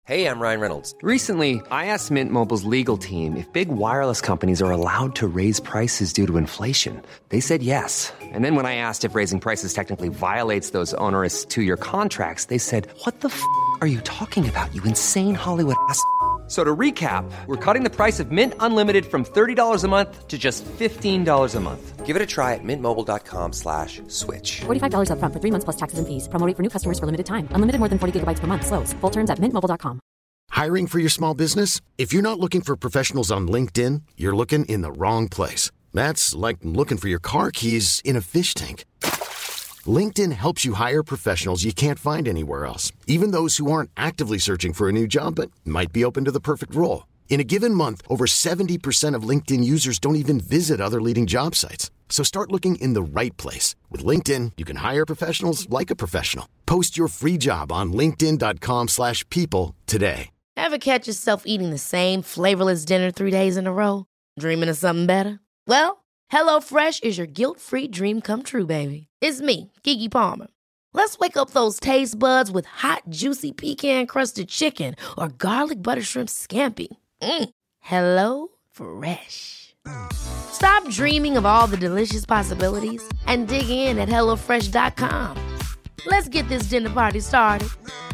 Hey, I'm Ryan Reynolds. Recently, I asked Mint Mobile's legal team if big wireless companies are allowed to raise prices due to inflation. They said yes. And then when I asked if raising prices technically violates those onerous two-year contracts, they said, "What the f*** are you talking about, you insane Hollywood ass?" So to recap, we're cutting the price of Mint Unlimited from $30 a month to just $15 a month. Give it a try at mintmobile.com/switch. $45 up front for 3 months plus taxes and fees. Promo rate for new customers for limited time. Unlimited more than 40 gigabytes per month. Slows full terms at mintmobile.com. Hiring for your small business? If you're not looking for professionals on LinkedIn, you're looking in the wrong place. That's like looking for your car keys in a fish tank. LinkedIn helps you hire professionals you can't find anywhere else, even those who aren't actively searching for a new job but might be open to the perfect role. In a given month, over 70% of LinkedIn users don't even visit other leading job sites. So start looking in the right place. With LinkedIn, you can hire professionals like a professional. Post your free job on linkedin.com/people today. Ever catch yourself eating the same flavorless dinner 3 days in a row? Dreaming of something better? Well, HelloFresh is your guilt-free dream come true, baby. It's me, Keke Palmer. Let's wake up those taste buds with hot, juicy pecan-crusted chicken or garlic butter shrimp scampi. Hello Fresh. Stop dreaming of all the delicious possibilities and dig in at HelloFresh.com. Let's get this dinner party started.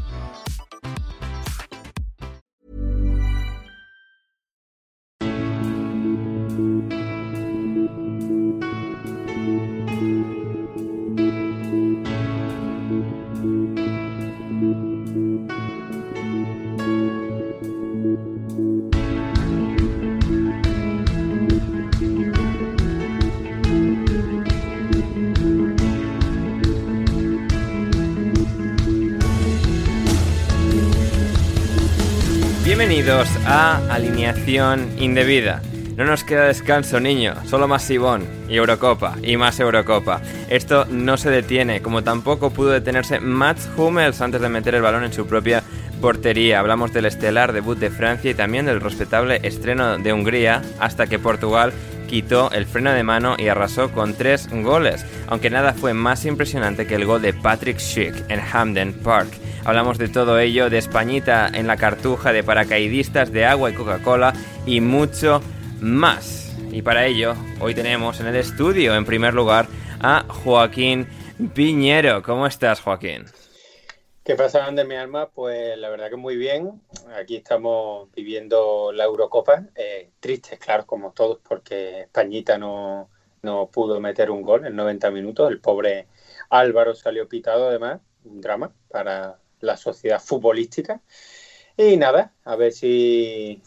Bienvenidos a Alineación Indebida. No nos queda descanso, niño, solo más Sibón y Eurocopa, y más Eurocopa. Esto no se detiene, como tampoco pudo detenerse Mats Hummels antes de meter el balón en su propia portería. Hablamos del estelar debut de Francia y también del respetable estreno de Hungría, hasta que Portugal quitó el freno de mano y arrasó con 3 goles, aunque nada fue más impresionante que el gol de Patrick Schick en Hampden Park. Hablamos de todo ello, de Españita en la cartuja, de paracaidistas, de agua y Coca-Cola y mucho más. Y para ello, hoy tenemos en el estudio, en primer lugar, a Joaquín Piñero. ¿Cómo estás, Joaquín? ¿Qué pasa, Ander, mi alma? Pues la verdad que muy bien. Aquí estamos viviendo la Eurocopa. Tristes, claro, como todos, porque Españita no pudo meter un gol en 90 minutos. El pobre Álvaro salió pitado, además. Un drama para la sociedad futbolística. Y nada, a ver si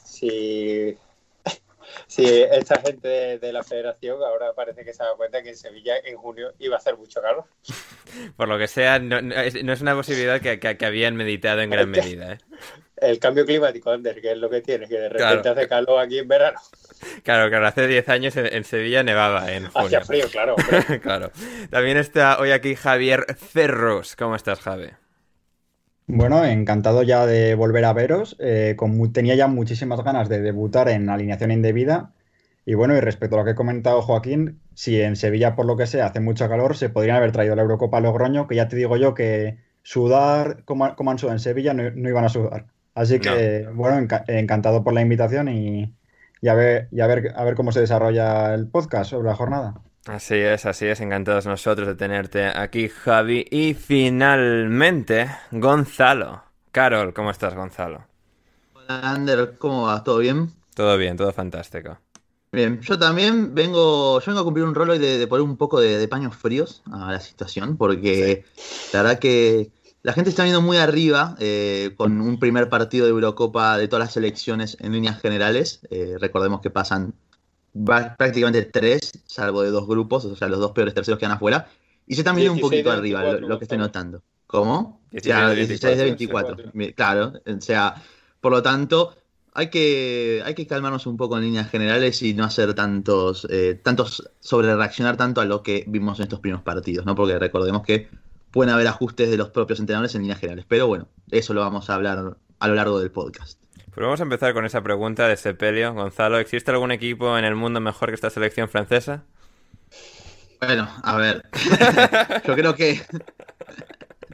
esta gente de la federación ahora parece que se ha dado cuenta que en Sevilla en junio iba a hacer mucho calor. Por lo que sea, no es una posibilidad que habían meditado en gran medida, ¿eh? El cambio climático, Ander, que es lo que tiene, que de repente hace calor aquí en verano. Claro, hace 10 años en Sevilla nevaba en junio. Hacía frío, claro. Claro. También está hoy aquí Javier Ferrus. ¿Cómo estás, Javi? Bueno, encantado ya de volver a veros. Tenía ya muchísimas ganas de debutar en Alineación Indebida. Y bueno, y respecto a lo que ha comentado Joaquín, si en Sevilla, por lo que sea, hace mucho calor, se podrían haber traído la Eurocopa a Logroño, que ya te digo yo que sudar como han sudado en Sevilla no iban a sudar. Así que, bueno, encantado por la invitación y a ver cómo se desarrolla el podcast sobre la jornada. Así es, encantados nosotros de tenerte aquí, Javi. Y finalmente, Gonzalo. Carol, ¿cómo estás, Gonzalo? Hola, Ander, ¿cómo va? ¿Todo bien? Todo bien, todo fantástico. Bien, yo también vengo a cumplir un rol hoy de poner un poco de paños fríos a la situación, porque la verdad que la gente está viendo muy arriba con un primer partido de Eurocopa de todas las selecciones en líneas generales. Recordemos que pasan prácticamente 3, salvo de 2 grupos, o sea, los 2 peores terceros quedan afuera. Y se están viendo un poquito arriba, lo que estoy notando. ¿Cómo? 16 de 24. Claro, o sea, por lo tanto, hay que calmarnos un poco en líneas generales y no hacer tantos sobre reaccionar tanto a lo que vimos en estos primeros partidos, ¿no? Porque recordemos que pueden haber ajustes de los propios entrenadores en líneas generales. Pero bueno, eso lo vamos a hablar a lo largo del podcast. Pues vamos a empezar con esa pregunta de Sepelio. Gonzalo, ¿existe algún equipo en el mundo mejor que esta selección francesa? Bueno, a ver. Yo creo que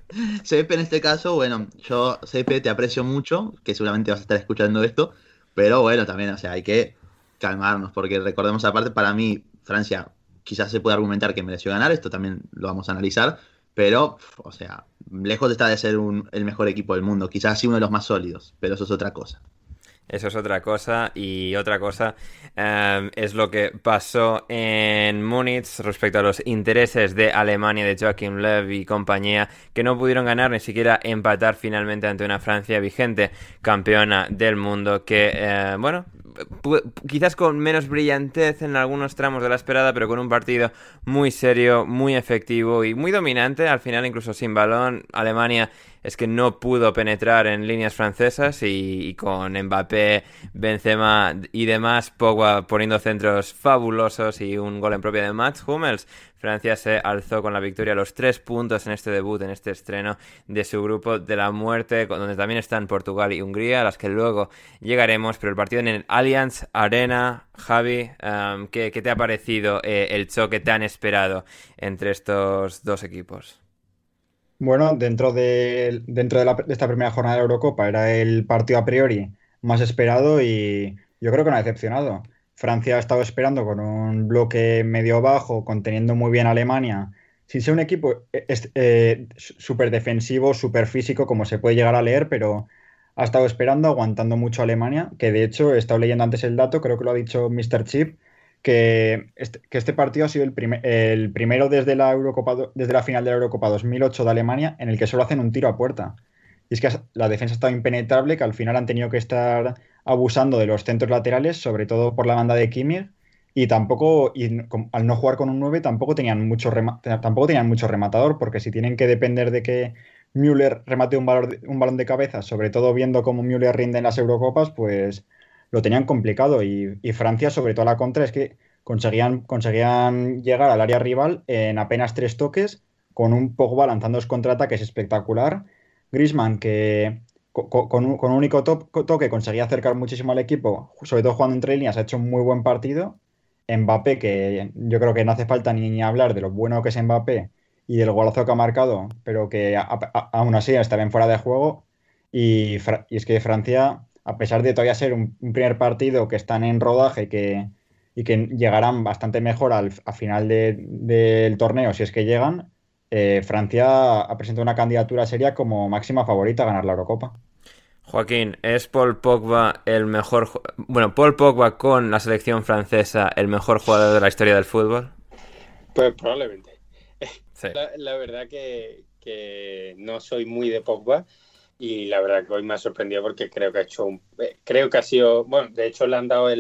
Sepe en este caso, bueno, yo, Sepe, te aprecio mucho, que seguramente vas a estar escuchando esto, pero bueno, también, o sea, hay que calmarnos, porque recordemos aparte, para mí, Francia quizás se puede argumentar que mereció ganar, esto también lo vamos a analizar, pero, o sea, lejos está de ser el mejor equipo del mundo, quizás sí uno de los más sólidos, pero eso es otra cosa. Eso es otra cosa. Y otra cosa es lo que pasó en Múnich respecto a los intereses de Alemania, de Joachim Löw y compañía, que no pudieron ganar ni siquiera empatar finalmente ante una Francia vigente campeona del mundo que, bueno, quizás con menos brillantez en algunos tramos de la esperada, pero con un partido muy serio, muy efectivo y muy dominante. Al final, incluso sin balón, Alemania es que no pudo penetrar en líneas francesas y con Mbappé, Benzema y demás, Pogba poniendo centros fabulosos y un gol en propia de Mats Hummels, Francia se alzó con la victoria, los 3 puntos en este debut, en este estreno de su grupo de la muerte, donde también están Portugal y Hungría, a las que luego llegaremos, pero el partido en el Allianz Arena, Javi, ¿qué te ha parecido el choque tan esperado entre estos dos equipos? Bueno, de esta primera jornada de la Eurocopa era el partido a priori más esperado y yo creo que no ha decepcionado. Francia ha estado esperando con un bloque medio bajo, conteniendo muy bien a Alemania, sin ser un equipo súper defensivo, súper físico, como se puede llegar a leer, pero ha estado esperando, aguantando mucho a Alemania, que de hecho he estado leyendo antes el dato, creo que lo ha dicho Mr. Chip, que este partido ha sido el primero desde desde la final de la Eurocopa 2008 de Alemania en el que solo hacen un tiro a puerta. Y es que la defensa estaba impenetrable, que al final han tenido que estar abusando de los centros laterales, sobre todo por la banda de Kimmich, y tampoco, al no jugar con un 9, tampoco tenían mucho rematador, porque si tienen que depender de que Müller remate un balón de cabeza, sobre todo viendo cómo Müller rinde en las Eurocopas, pues lo tenían complicado. Y Francia, sobre todo a la contra, es que conseguían llegar al área rival en apenas 3 toques, con un Pogba lanzando los contraataques espectacular. Griezmann, que con un único toque conseguía acercar muchísimo al equipo, sobre todo jugando entre líneas, ha hecho un muy buen partido. Mbappé, que yo creo que no hace falta ni hablar de lo bueno que es Mbappé y del golazo que ha marcado, pero que aún así está bien fuera de juego. Y es que Francia, a pesar de todavía ser un primer partido que están en rodaje y que llegarán bastante mejor a final del torneo, si es que llegan, Francia ha presentado una candidatura seria como máxima favorita a ganar la Eurocopa. Joaquín, ¿es Paul Pogba el mejor... Bueno, Paul Pogba con la selección francesa el mejor jugador de la historia del fútbol? Pues probablemente. Sí. La verdad que no soy muy de Pogba y la verdad que hoy me ha sorprendido porque creo que creo que ha sido, bueno, de hecho le han dado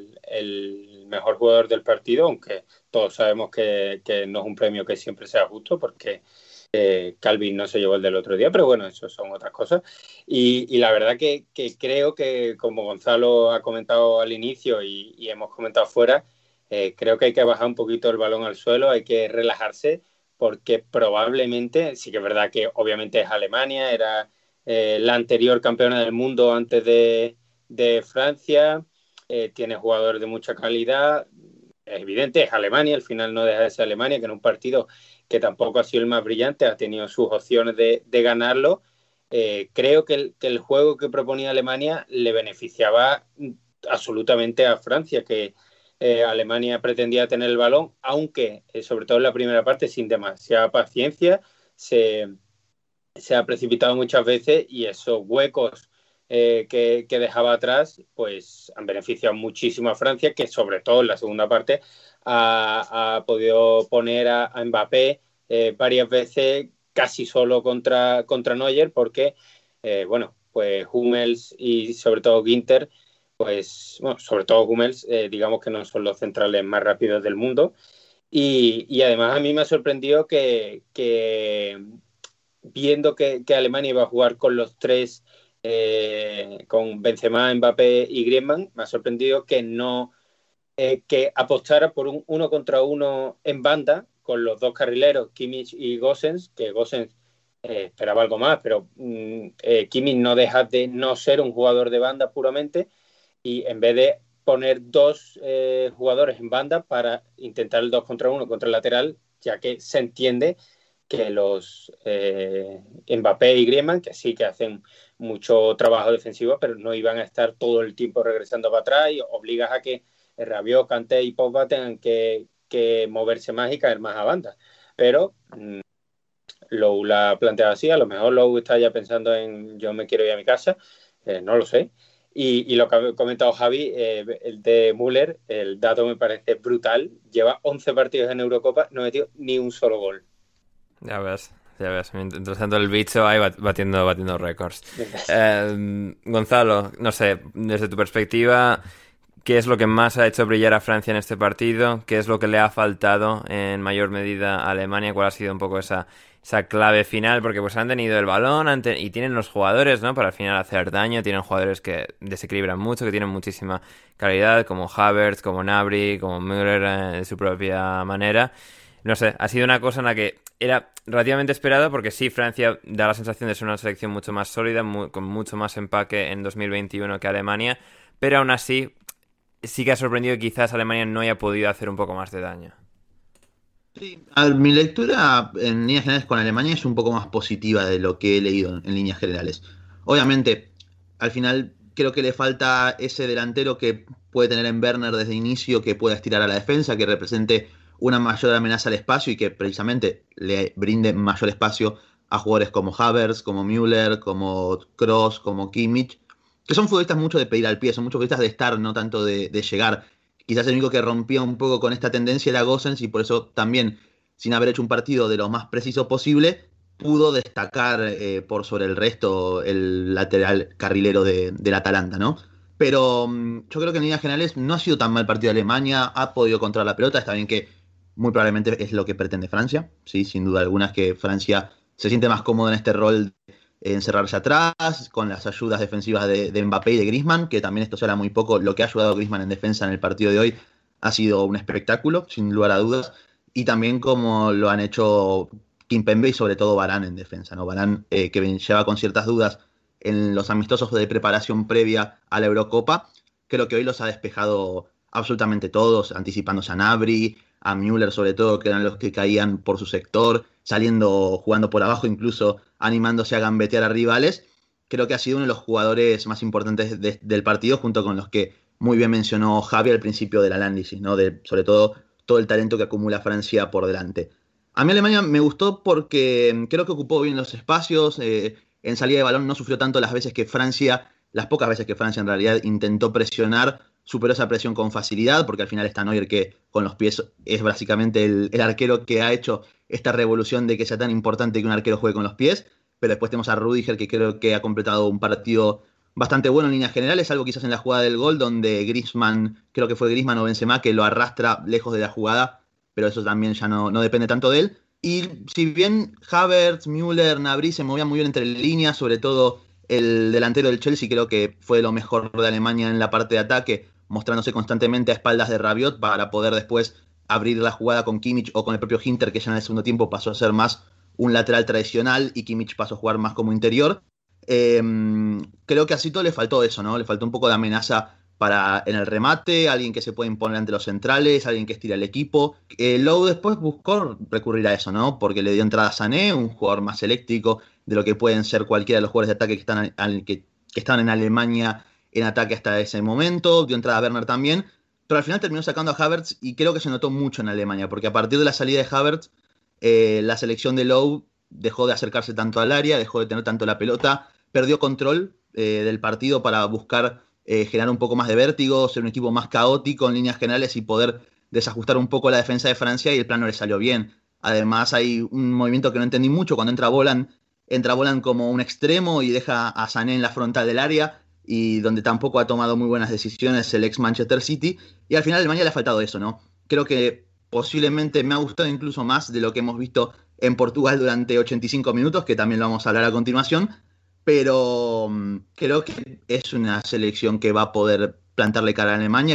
el mejor jugador del partido, aunque todos sabemos que no es un premio que siempre sea justo porque Calvin no se llevó el del otro día, pero bueno, eso son otras cosas. Y la verdad que creo que, como Gonzalo ha comentado al inicio y hemos comentado fuera, creo que hay que bajar un poquito el balón al suelo, hay que relajarse, porque probablemente, sí que es verdad que obviamente es Alemania, era la anterior campeona del mundo antes de Francia, tiene jugadores de mucha calidad, es evidente, es Alemania, al final no deja de ser Alemania, que en un partido que tampoco ha sido el más brillante, ha tenido sus opciones de ganarlo. Creo que el juego que proponía Alemania le beneficiaba absolutamente a Francia, que Alemania pretendía tener el balón, aunque sobre todo en la primera parte sin demasiada paciencia se ha precipitado muchas veces y esos huecos que dejaba atrás pues han beneficiado muchísimo a Francia, que sobre todo en la segunda parte ha podido poner a Mbappé varias veces casi solo contra Neuer, porque bueno, pues Hummels y sobre todo Ginter, pues bueno, sobre todo Hummels, digamos que no son los centrales más rápidos del mundo. Y además a mí me ha sorprendido que viendo que Alemania iba a jugar con los tres, con Benzema, Mbappé y Griezmann, me ha sorprendido que no que apostara por un 1 contra 1 en banda con los dos carrileros, Kimmich y Gosens, que Gosens esperaba algo más, pero Kimmich no deja de no ser un jugador de banda puramente, y en vez de poner dos jugadores en banda para intentar el 2 contra 1 contra el lateral, ya que se entiende que los Mbappé y Griezmann, que sí que hacen mucho trabajo defensivo, pero no iban a estar todo el tiempo regresando para atrás, y obligas a que Rabiot, Kanté y Pogba tengan que moverse más y caer más a banda. Pero Lowe la ha planteado así, a lo mejor Lowe está ya pensando en yo me quiero ir a mi casa, no lo sé. Y lo que ha comentado Javi, el de Müller, el dato me parece brutal, lleva 11 partidos en Eurocopa, no ha metido ni un solo gol. Ya ves. Mientras tanto el bicho ahí batiendo récords. Gonzalo, no sé, desde tu perspectiva, ¿qué es lo que más ha hecho brillar a Francia en este partido? ¿Qué es lo que le ha faltado en mayor medida a Alemania? ¿Cuál ha sido un poco esa clave final? Porque pues han tenido el balón y tienen los jugadores, ¿no?, para al final hacer daño. Tienen jugadores que desequilibran mucho, que tienen muchísima calidad, como Havertz, como Gnabry, como Müller de su propia manera. No sé, ha sido una cosa en la que era relativamente esperada, porque sí, Francia da la sensación de ser una selección mucho más sólida, con mucho más empaque en 2021 que Alemania, pero aún así sí que ha sorprendido que quizás Alemania no haya podido hacer un poco más de daño. Sí, mi lectura en líneas generales con Alemania es un poco más positiva de lo que he leído en líneas generales. Obviamente, al final creo que le falta ese delantero que puede tener en Werner desde inicio, que pueda estirar a la defensa, que represente una mayor amenaza al espacio y que precisamente le brinde mayor espacio a jugadores como Havertz, como Müller, como Kroos, como Kimmich, que son futbolistas mucho de pedir al pie, son muchos futbolistas de estar, no tanto de llegar. Quizás el único que rompía un poco con esta tendencia era Gosens, y por eso también, sin haber hecho un partido de lo más preciso posible, pudo destacar por sobre el resto el lateral carrilero del Atalanta, ¿no? Pero yo creo que en líneas generales no ha sido tan mal partido de Alemania, ha podido controlar la pelota, está bien que muy probablemente es lo que pretende Francia, sí, sin duda alguna es que Francia se siente más cómoda en este rol de encerrarse atrás, con las ayudas defensivas de Mbappé y de Griezmann, que también esto se habla muy poco. Lo que ha ayudado a Griezmann en defensa en el partido de hoy ha sido un espectáculo, sin lugar a dudas, y también como lo han hecho Kimpembe y sobre todo Varane en defensa, ¿no? Varane, que lleva con ciertas dudas en los amistosos de preparación previa a la Eurocopa, creo que hoy los ha despejado absolutamente todos, anticipándose a Gnabry, a Müller sobre todo, que eran los que caían por su sector, jugando por abajo, incluso animándose a gambetear a rivales. Creo que ha sido uno de los jugadores más importantes del partido, junto con los que muy bien mencionó Javi al principio del análisis, ¿no? Sobre todo el talento que acumula Francia por delante. A mí Alemania me gustó porque creo que ocupó bien los espacios, en salida de balón no sufrió tanto las pocas veces que Francia en realidad intentó presionar, superó esa presión con facilidad, porque al final está Neuer, que con los pies es básicamente el arquero que ha hecho esta revolución de que sea tan importante que un arquero juegue con los pies. Pero después tenemos a Rüdiger, que creo que ha completado un partido bastante bueno en líneas generales, algo quizás en la jugada del gol, donde creo que fue Griezmann o Benzema, que lo arrastra lejos de la jugada, pero eso también ya no depende tanto de él. Y si bien Havertz, Müller, Gnabry se movían muy bien entre líneas, sobre todo el delantero del Chelsea creo que fue lo mejor de Alemania en la parte de ataque, mostrándose constantemente a espaldas de Rabiot para poder después abrir la jugada con Kimmich o con el propio Ginter, que ya en el segundo tiempo pasó a ser más un lateral tradicional y Kimmich pasó a jugar más como interior. Creo que a Sito le faltó eso, ¿no? Le faltó un poco de amenaza en el remate, alguien que se puede imponer ante los centrales, alguien que estira el equipo. Lowe después buscó recurrir a eso, ¿no? Porque le dio entrada a Sané, un jugador más eléctrico de lo que pueden ser cualquiera de los jugadores de ataque que estaban en Alemania en ataque hasta ese momento. Dio entrada a Werner también, pero al final terminó sacando a Havertz y creo que se notó mucho en Alemania, porque a partir de la salida de Havertz, la selección de Lowe dejó de acercarse tanto al área, dejó de tener tanto la pelota, perdió control del partido para buscar generar un poco más de vértigo, ser un equipo más caótico en líneas generales y poder desajustar un poco la defensa de Francia, y el plan no le salió bien. Además hay un movimiento que no entendí mucho, cuando entra Bolan como un extremo y deja a Sané en la frontal del área, y donde tampoco ha tomado muy buenas decisiones el ex Manchester City, y al final a Alemania le ha faltado eso, ¿no? Creo que posiblemente me ha gustado incluso más de lo que hemos visto en Portugal durante 85 minutos, que también lo vamos a hablar a continuación, pero creo que es una selección que va a poder plantarle cara a Alemania,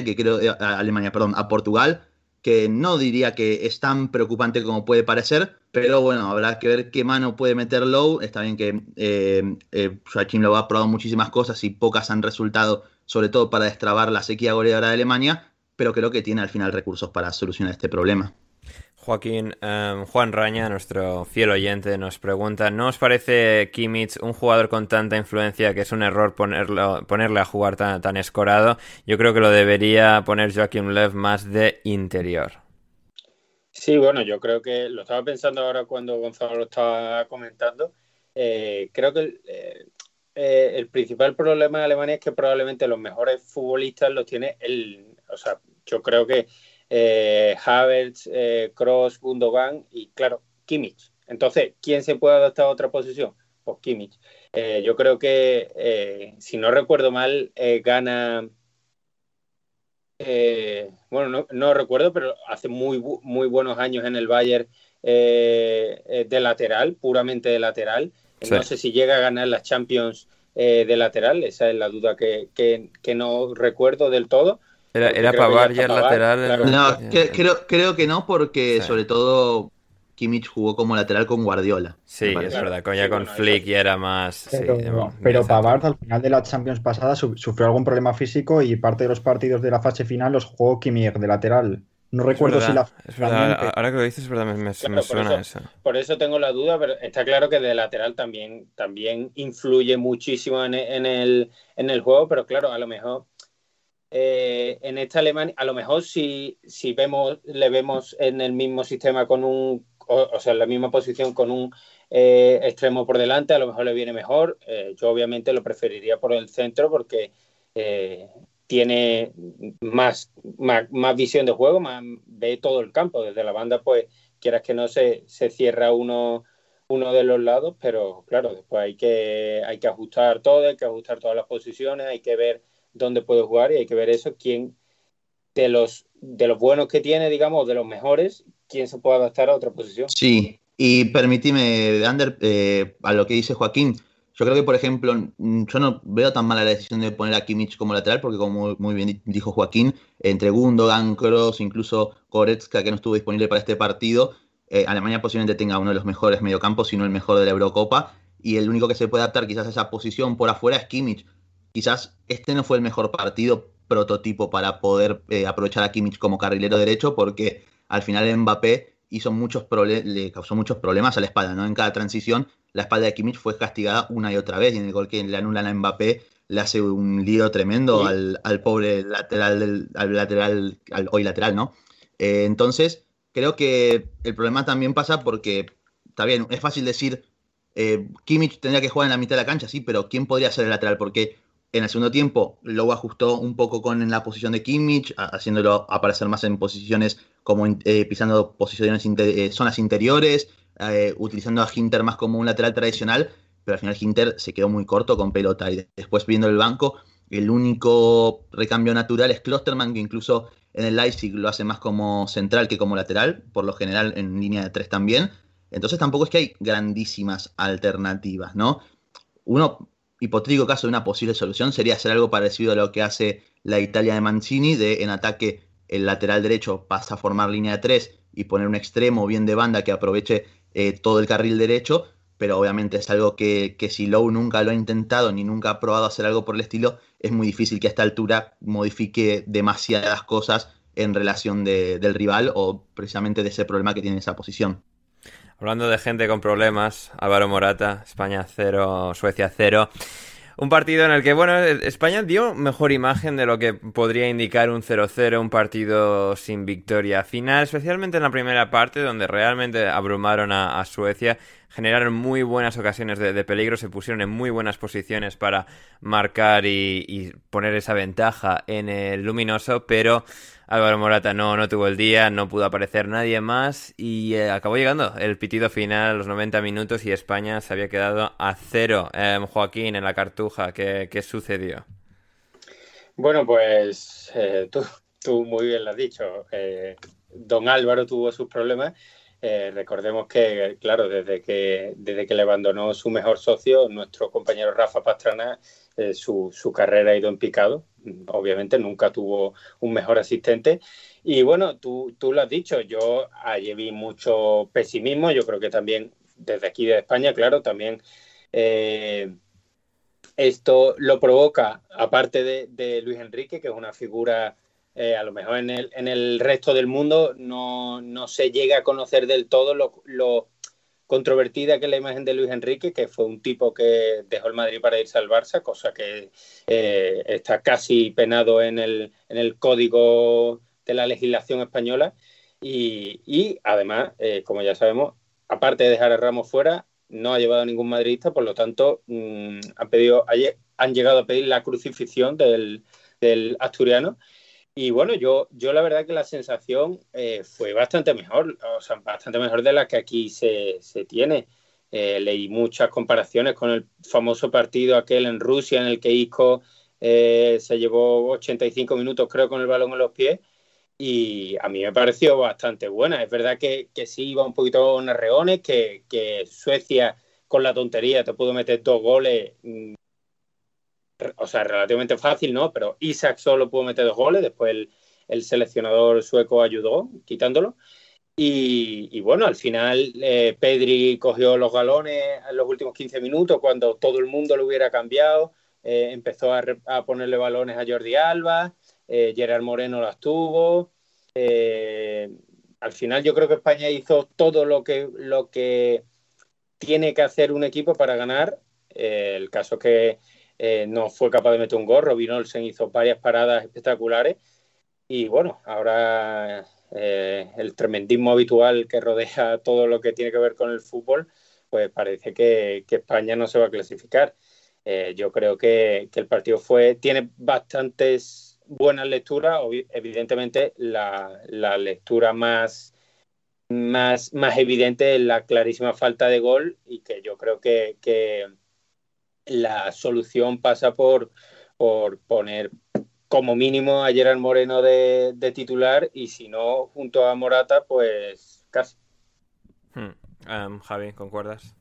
a Portugal, que no diría que es tan preocupante como puede parecer, pero bueno, habrá que ver qué mano puede meter Lowe. Está bien que Joachim Lowe ha probado muchísimas cosas y pocas han resultado, sobre todo para destrabar la sequía goleadora de Alemania, pero creo que tiene al final recursos para solucionar este problema. Joaquín, Juan Raña, nuestro fiel oyente, nos pregunta: ¿no os parece Kimmich un jugador con tanta influencia que es un error ponerle a jugar tan escorado? Yo creo que lo debería poner Joachim Löw más de interior. Sí, bueno, yo creo que lo estaba pensando ahora cuando Gonzalo lo estaba comentando. Creo que el principal problema de Alemania es que probablemente los mejores futbolistas los tiene o sea, yo creo que Havertz, Kroos, Gundogan y, claro, Kimmich. Entonces, ¿quién se puede adaptar a otra posición? Pues Kimmich. Yo creo que, si no recuerdo mal, gana... bueno, no recuerdo, pero hace muy buenos años en el Bayern de lateral, puramente de lateral. Sí. No sé si llega a ganar las Champions de lateral, esa es la duda que no recuerdo del todo. Era Pavard ya el lateral. Claro. No, creo que no, porque Sí. sobre todo Kimmich jugó como lateral con Guardiola. Sí, es verdad, con Flick ya era más... Pero Pavard al final de la Champions pasada sufrió algún problema físico y parte de los partidos de la fase final los jugó Kimmich de lateral. No recuerdo si la... Es verdad, ahora que lo dices, es verdad, me suena eso. Por eso tengo la duda, pero está claro que de lateral también influye muchísimo en el juego, pero claro, a lo mejor... en esta Alemania, a lo mejor si le vemos en el mismo sistema o sea, en la misma posición con un extremo por delante, a lo mejor le viene mejor. Yo obviamente lo preferiría por el centro porque tiene más visión de juego, ve todo el campo. Desde la banda, pues, quieras que no, se cierra uno de los lados, pero claro, después hay que ajustar todo, hay que ajustar todas las posiciones, hay que ver dónde puede jugar y hay que ver eso, quién de los buenos que tiene, digamos, de los mejores, quién se puede adaptar a otra posición. Sí, y permíteme, Ander, a lo que dice Joaquín, yo creo que, por ejemplo, yo no veo tan mala la decisión de poner a Kimmich como lateral, porque como muy bien dijo Joaquín, entre Gundogan, Kroos, incluso Goretzka, que no estuvo disponible para este partido, Alemania posiblemente tenga uno de los mejores mediocampos, si no el mejor de la Eurocopa, y el único que se puede adaptar quizás a esa posición por afuera es Kimmich. Quizás este no fue el mejor partido prototipo para poder aprovechar a Kimmich como carrilero derecho, porque al final Mbappé le causó muchos problemas a la espalda, ¿no? En cada transición, la espalda de Kimmich fue castigada una y otra vez, y en el gol que le anulan a Mbappé le hace un lío tremendo al pobre lateral, hoy lateral, ¿no? Entonces, creo que el problema también pasa porque, está bien, es fácil decir, Kimmich tendría que jugar en la mitad de la cancha, sí, pero ¿quién podría ser el lateral? Porque en el segundo tiempo, Lowe ajustó un poco con la posición de Kimmich, haciéndolo aparecer más en posiciones como pisando posiciones zonas interiores, utilizando a Ginter más como un lateral tradicional, pero al final Ginter se quedó muy corto con pelota y después viendo el banco, el único recambio natural es Klostermann, que incluso en el Leipzig lo hace más como central que como lateral, por lo general en línea de 3 también. Entonces tampoco es que hay grandísimas alternativas, ¿no? Uno hipotético caso de una posible solución sería hacer algo parecido a lo que hace la Italia de Mancini, de en ataque el lateral derecho pasa a formar línea de 3 y poner un extremo bien de banda que aproveche todo el carril derecho, pero obviamente es algo que si Lowe nunca lo ha intentado ni nunca ha probado hacer algo por el estilo, es muy difícil que a esta altura modifique demasiadas cosas en relación del rival o precisamente de ese problema que tiene esa posición. Hablando de gente con problemas, Álvaro Morata, España 0, Suecia 0. Un partido en el que, bueno, España dio mejor imagen de lo que podría indicar un 0-0, un partido sin victoria final, especialmente en la primera parte, donde realmente abrumaron a Suecia, generaron muy buenas ocasiones de peligro, se pusieron en muy buenas posiciones para marcar y poner esa ventaja en el luminoso, pero Álvaro Morata no tuvo el día, no pudo aparecer nadie más y acabó llegando el pitido final a los 90 minutos y España se había quedado a 0. Joaquín, en la Cartuja, ¿qué sucedió? Bueno, pues tú muy bien lo has dicho. Don Álvaro tuvo sus problemas. Recordemos que, claro, desde que le abandonó su mejor socio, nuestro compañero Rafa Pastrana, su carrera ha ido en picado. Obviamente nunca tuvo un mejor asistente. Y bueno, tú lo has dicho, yo ayer vi mucho pesimismo. Yo creo que también desde aquí de España, claro, también esto lo provoca, aparte de Luis Enrique, que es una figura a lo mejor en el resto del mundo no se llega a conocer del todo lo controvertida que es la imagen de Luis Enrique, que fue un tipo que dejó el Madrid para irse al Barça, cosa que está casi penado en el código de la legislación española. Y además, como ya sabemos, aparte de dejar a Ramos fuera, no ha llevado a ningún madridista, por lo tanto han llegado a pedir la crucifixión del asturiano. Y bueno, yo la verdad que la sensación fue bastante mejor, o sea, bastante mejor de la que aquí se tiene. Leí muchas comparaciones con el famoso partido aquel en Rusia en el que Isco se llevó 85 minutos, creo, con el balón en los pies, y a mí me pareció bastante buena. Es verdad que sí iba un poquito en arreones, que Suecia con la tontería te pudo meter 2 goles, o sea, relativamente fácil, ¿no? Pero Isak solo pudo meter 2 goles, después el seleccionador sueco ayudó quitándolo. Y bueno, al final Pedri cogió los galones en los últimos 15 minutos cuando todo el mundo lo hubiera cambiado, empezó a ponerle balones a Jordi Alba, Gerard Moreno las tuvo. Al final yo creo que España hizo todo lo que tiene que hacer un equipo para ganar. El caso es que no fue capaz de meter un gol. Robin Olsen hizo varias paradas espectaculares y bueno, ahora el tremendismo habitual que rodea todo lo que tiene que ver con el fútbol, pues parece que España no se va a clasificar. Yo creo que el partido tiene bastantes buenas lecturas. Evidentemente la lectura más evidente es la clarísima falta de gol, y que yo creo que la solución pasa por poner como mínimo a Gerard Moreno de titular, y si no, junto a Morata, pues casi. Javi, ¿concuerdas?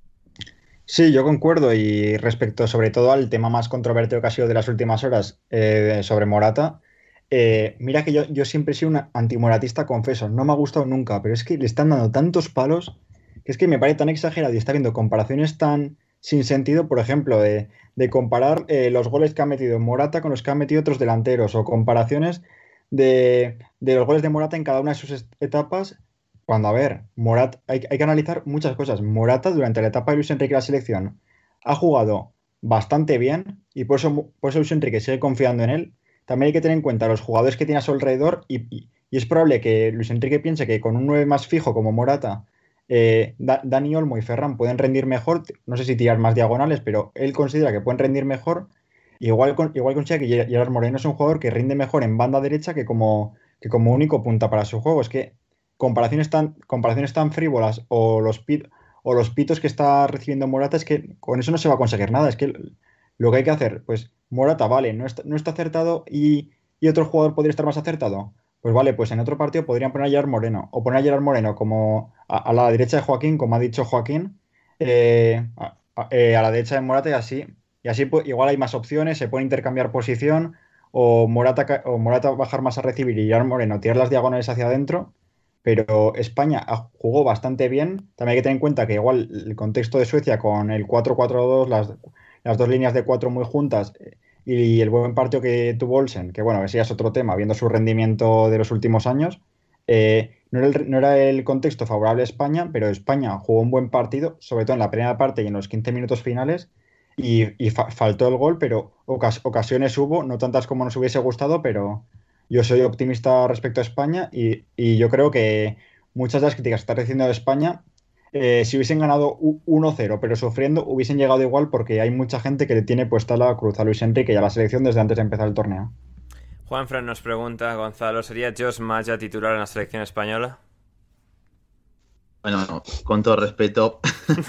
Sí, yo concuerdo, y respecto sobre todo al tema más controvertido que ha sido de las últimas horas sobre Morata, mira que yo siempre he sido un antimoratista, confeso, no me ha gustado nunca, pero es que le están dando tantos palos que es que me parece tan exagerado, y está viendo comparaciones tan sin sentido, por ejemplo, de comparar los goles que ha metido Morata con los que han metido otros delanteros, o comparaciones de los goles de Morata en cada una de sus etapas, cuando, a ver, Morata, hay que analizar muchas cosas. Morata, durante la etapa de Luis Enrique en la selección, ha jugado bastante bien, y por eso Luis Enrique sigue confiando en él. También hay que tener en cuenta los jugadores que tiene a su alrededor, y es probable que Luis Enrique piense que con un 9 más fijo como Morata, Dani Olmo y Ferran pueden rendir mejor. No sé si tirar más diagonales, pero él considera que pueden rendir mejor. Igual considera que Gerard Moreno es un jugador que rinde mejor en banda derecha que como único punta para su juego. Es que comparaciones tan frívolas, o los pitos que está recibiendo Morata, es que con eso no se va a conseguir nada. Es que lo que hay que hacer, pues Morata, vale, no está acertado, y otro jugador podría estar más acertado. Pues vale, pues en otro partido podrían poner a Gerard Moreno, o poner a Gerard Moreno como a la derecha de Joaquín, como ha dicho Joaquín, a la derecha de Morata, y así pues, igual hay más opciones, se puede intercambiar posición, o Morata bajar más a recibir y Gerard Moreno tirar las diagonales hacia adentro. Pero España jugó bastante bien. También hay que tener en cuenta que igual el contexto de Suecia con el 4-4-2, las dos líneas de 4 muy juntas, y el buen partido que tuvo Olsen, que bueno, ese ya es otro tema, viendo su rendimiento de los últimos años, no era el contexto favorable a España, pero España jugó un buen partido, sobre todo en la primera parte y en los 15 minutos finales, y faltó el gol, pero ocasiones hubo, no tantas como nos hubiese gustado, pero yo soy optimista respecto a España, y yo creo que muchas de las críticas que está recibiendo de España, si hubiesen ganado 1-0, pero sufriendo, hubiesen llegado igual, porque hay mucha gente que le tiene puesta la cruz a Luis Enrique y a la selección desde antes de empezar el torneo. Juanfran nos pregunta, Gonzalo, ¿sería Josh Maya titular en la selección española? Bueno, con todo respeto,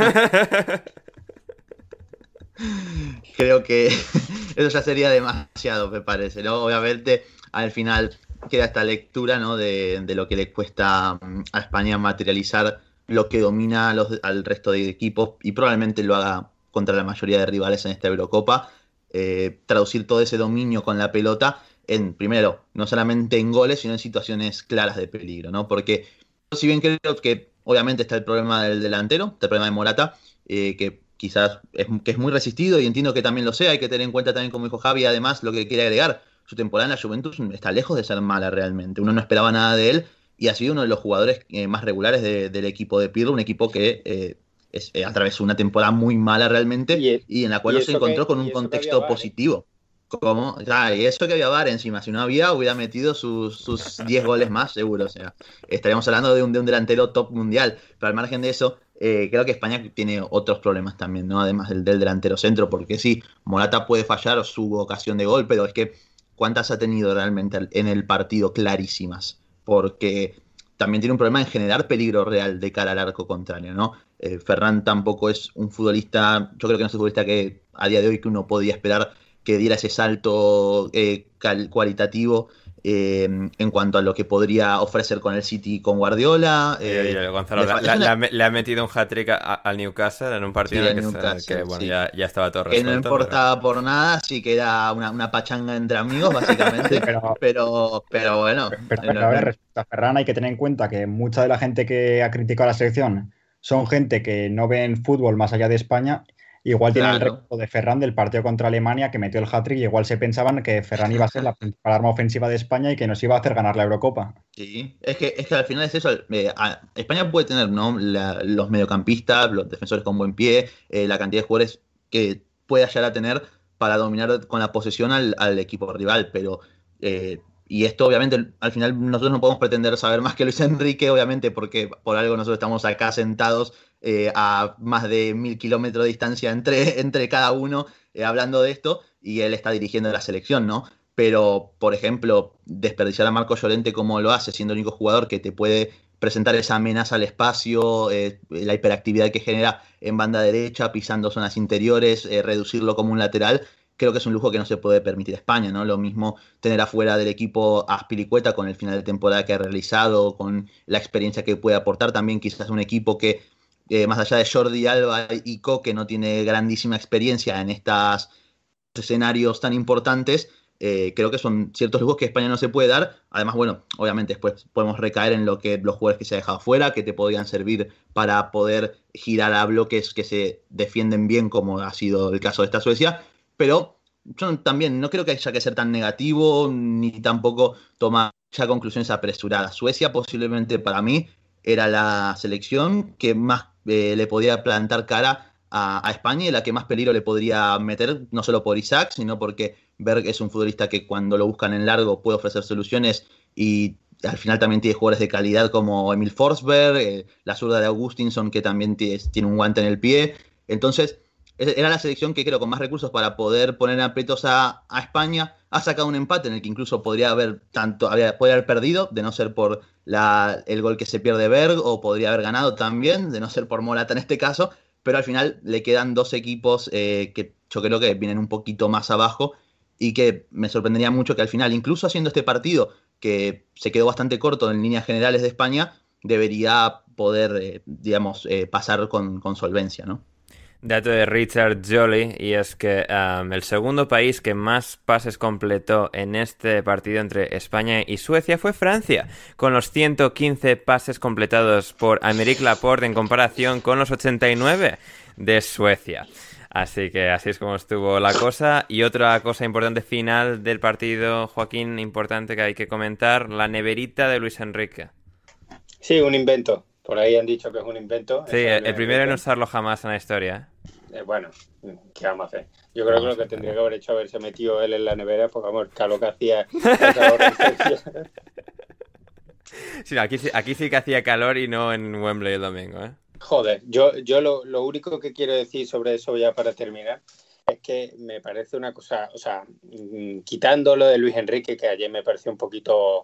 creo que eso ya sería demasiado, me parece, ¿no? Obviamente, al final queda esta lectura, ¿no? de lo que le cuesta a España materializar lo que domina al resto de equipos, y probablemente lo haga contra la mayoría de rivales en esta Eurocopa. Traducir todo ese dominio con la pelota primero, no solamente en goles, sino en situaciones claras de peligro, ¿no? Porque si bien creo que obviamente está el problema del delantero, está el problema de Morata, que quizás es muy resistido, y entiendo que también lo sea, hay que tener en cuenta también, como dijo Javi, además lo que quiere agregar, su temporada en la Juventus está lejos de ser mala realmente. Uno no esperaba nada de él y ha sido uno de los jugadores más regulares del equipo de Pirlo, un equipo que atravesó una temporada muy mala realmente y en la cual no se encontró con un contexto positivo. ¿Cómo? Y eso que había VAR encima, si no había, hubiera metido sus 10 goles más, seguro. O sea, estaríamos hablando de un delantero top mundial. Pero al margen de eso, creo que España tiene otros problemas también, ¿no? Además del delantero centro, porque sí, Morata puede fallar o su ocasión de gol, pero es que ¿cuántas ha tenido realmente en el partido clarísimas? Porque también tiene un problema en generar peligro real de cara al arco contrario, ¿no? Ferran tampoco es un futbolista, yo creo que no es un futbolista que a día de hoy que uno podía esperar que diera ese salto cualitativo en cuanto a lo que podría ofrecer con el City con Guardiola. Gonzalo, le ha metido un hat-trick al Newcastle en un partido que bueno, ya estaba todo resuelto. Que no importaba por nada, así que era una pachanga entre amigos, básicamente. pero bueno. Pero a ver, respecto a Ferran hay que tener en cuenta que mucha de la gente que ha criticado a la selección son gente que no ven fútbol más allá de España. Igual tiene el recuerdo de Ferran del partido contra Alemania que metió el hat-trick y igual se pensaban que Ferran iba a ser la principal arma ofensiva de España y que nos iba a hacer ganar la Eurocopa. Sí, es que al final es eso. España puede tener, ¿no?, los mediocampistas, los defensores con buen pie, la cantidad de jugadores que pueda llegar a tener para dominar con la posesión al equipo rival, pero y esto obviamente al final nosotros no podemos pretender saber más que Luis Enrique, obviamente, porque por algo nosotros estamos acá sentados a más de 1000 kilómetros de distancia entre cada uno hablando de esto, y él está dirigiendo la selección, ¿no? Pero, por ejemplo, desperdiciar a Marco Llorente como lo hace, siendo el único jugador que te puede presentar esa amenaza al espacio, la hiperactividad que genera en banda derecha, pisando zonas interiores, reducirlo como un lateral, creo que es un lujo que no se puede permitir a España, ¿no? Lo mismo tener afuera del equipo a Azpilicueta con el final de temporada que ha realizado, con la experiencia que puede aportar también quizás un equipo que más allá de Jordi Alba y Coque no tiene grandísima experiencia en estos escenarios tan importantes. Creo que son ciertos lujos que España no se puede dar. Además, bueno, obviamente después podemos recaer en lo que los jugadores que se ha dejado fuera, que te podrían servir para poder girar a bloques que se defienden bien, como ha sido el caso de esta Suecia. Pero yo también no creo que haya que ser tan negativo ni tampoco tomar ya conclusiones apresuradas. Suecia posiblemente para mí era la selección que más le podía plantar cara a España y la que más peligro le podría meter, no solo por Isaac, sino porque Berg es un futbolista que cuando lo buscan en largo puede ofrecer soluciones y al final también tiene jugadores de calidad como Emil Forsberg, la zurda de Augustinsson que también tiene un guante en el pie. Entonces era la selección que creo con más recursos para poder poner en aprietos a España. Ha sacado un empate en el que incluso podría haber perdido, de no ser por el gol que se pierde Berg, o podría haber ganado también, de no ser por Morata en este caso, pero al final le quedan dos equipos que yo creo que vienen un poquito más abajo y que me sorprendería mucho que al final, incluso haciendo este partido, que se quedó bastante corto en líneas generales de España, debería poder, pasar con solvencia, ¿no? Dato de Richard Jolly, y es que el segundo país que más pases completó en este partido entre España y Suecia fue Francia, con los 115 pases completados por Aymeric Laporte en comparación con los 89 de Suecia. Así que así es como estuvo la cosa. Y otra cosa importante final del partido, Joaquín, importante que hay que comentar, la neverita de Luis Enrique. Sí, un invento. Por ahí han dicho que es un invento. Sí, el primero en usarlo jamás en la historia. Bueno, ¿qué vamos a hacer? Yo creo que lo que tendría que haber hecho es haberse metido él en la nevera, porque vamos, el calor que hacía. Sí, aquí sí que hacía calor y no en Wembley el domingo, ¿eh? Joder, yo lo único que quiero decir sobre eso ya para terminar es que me parece una cosa, o sea, quitando lo de Luis Enrique, que ayer me pareció un poquito,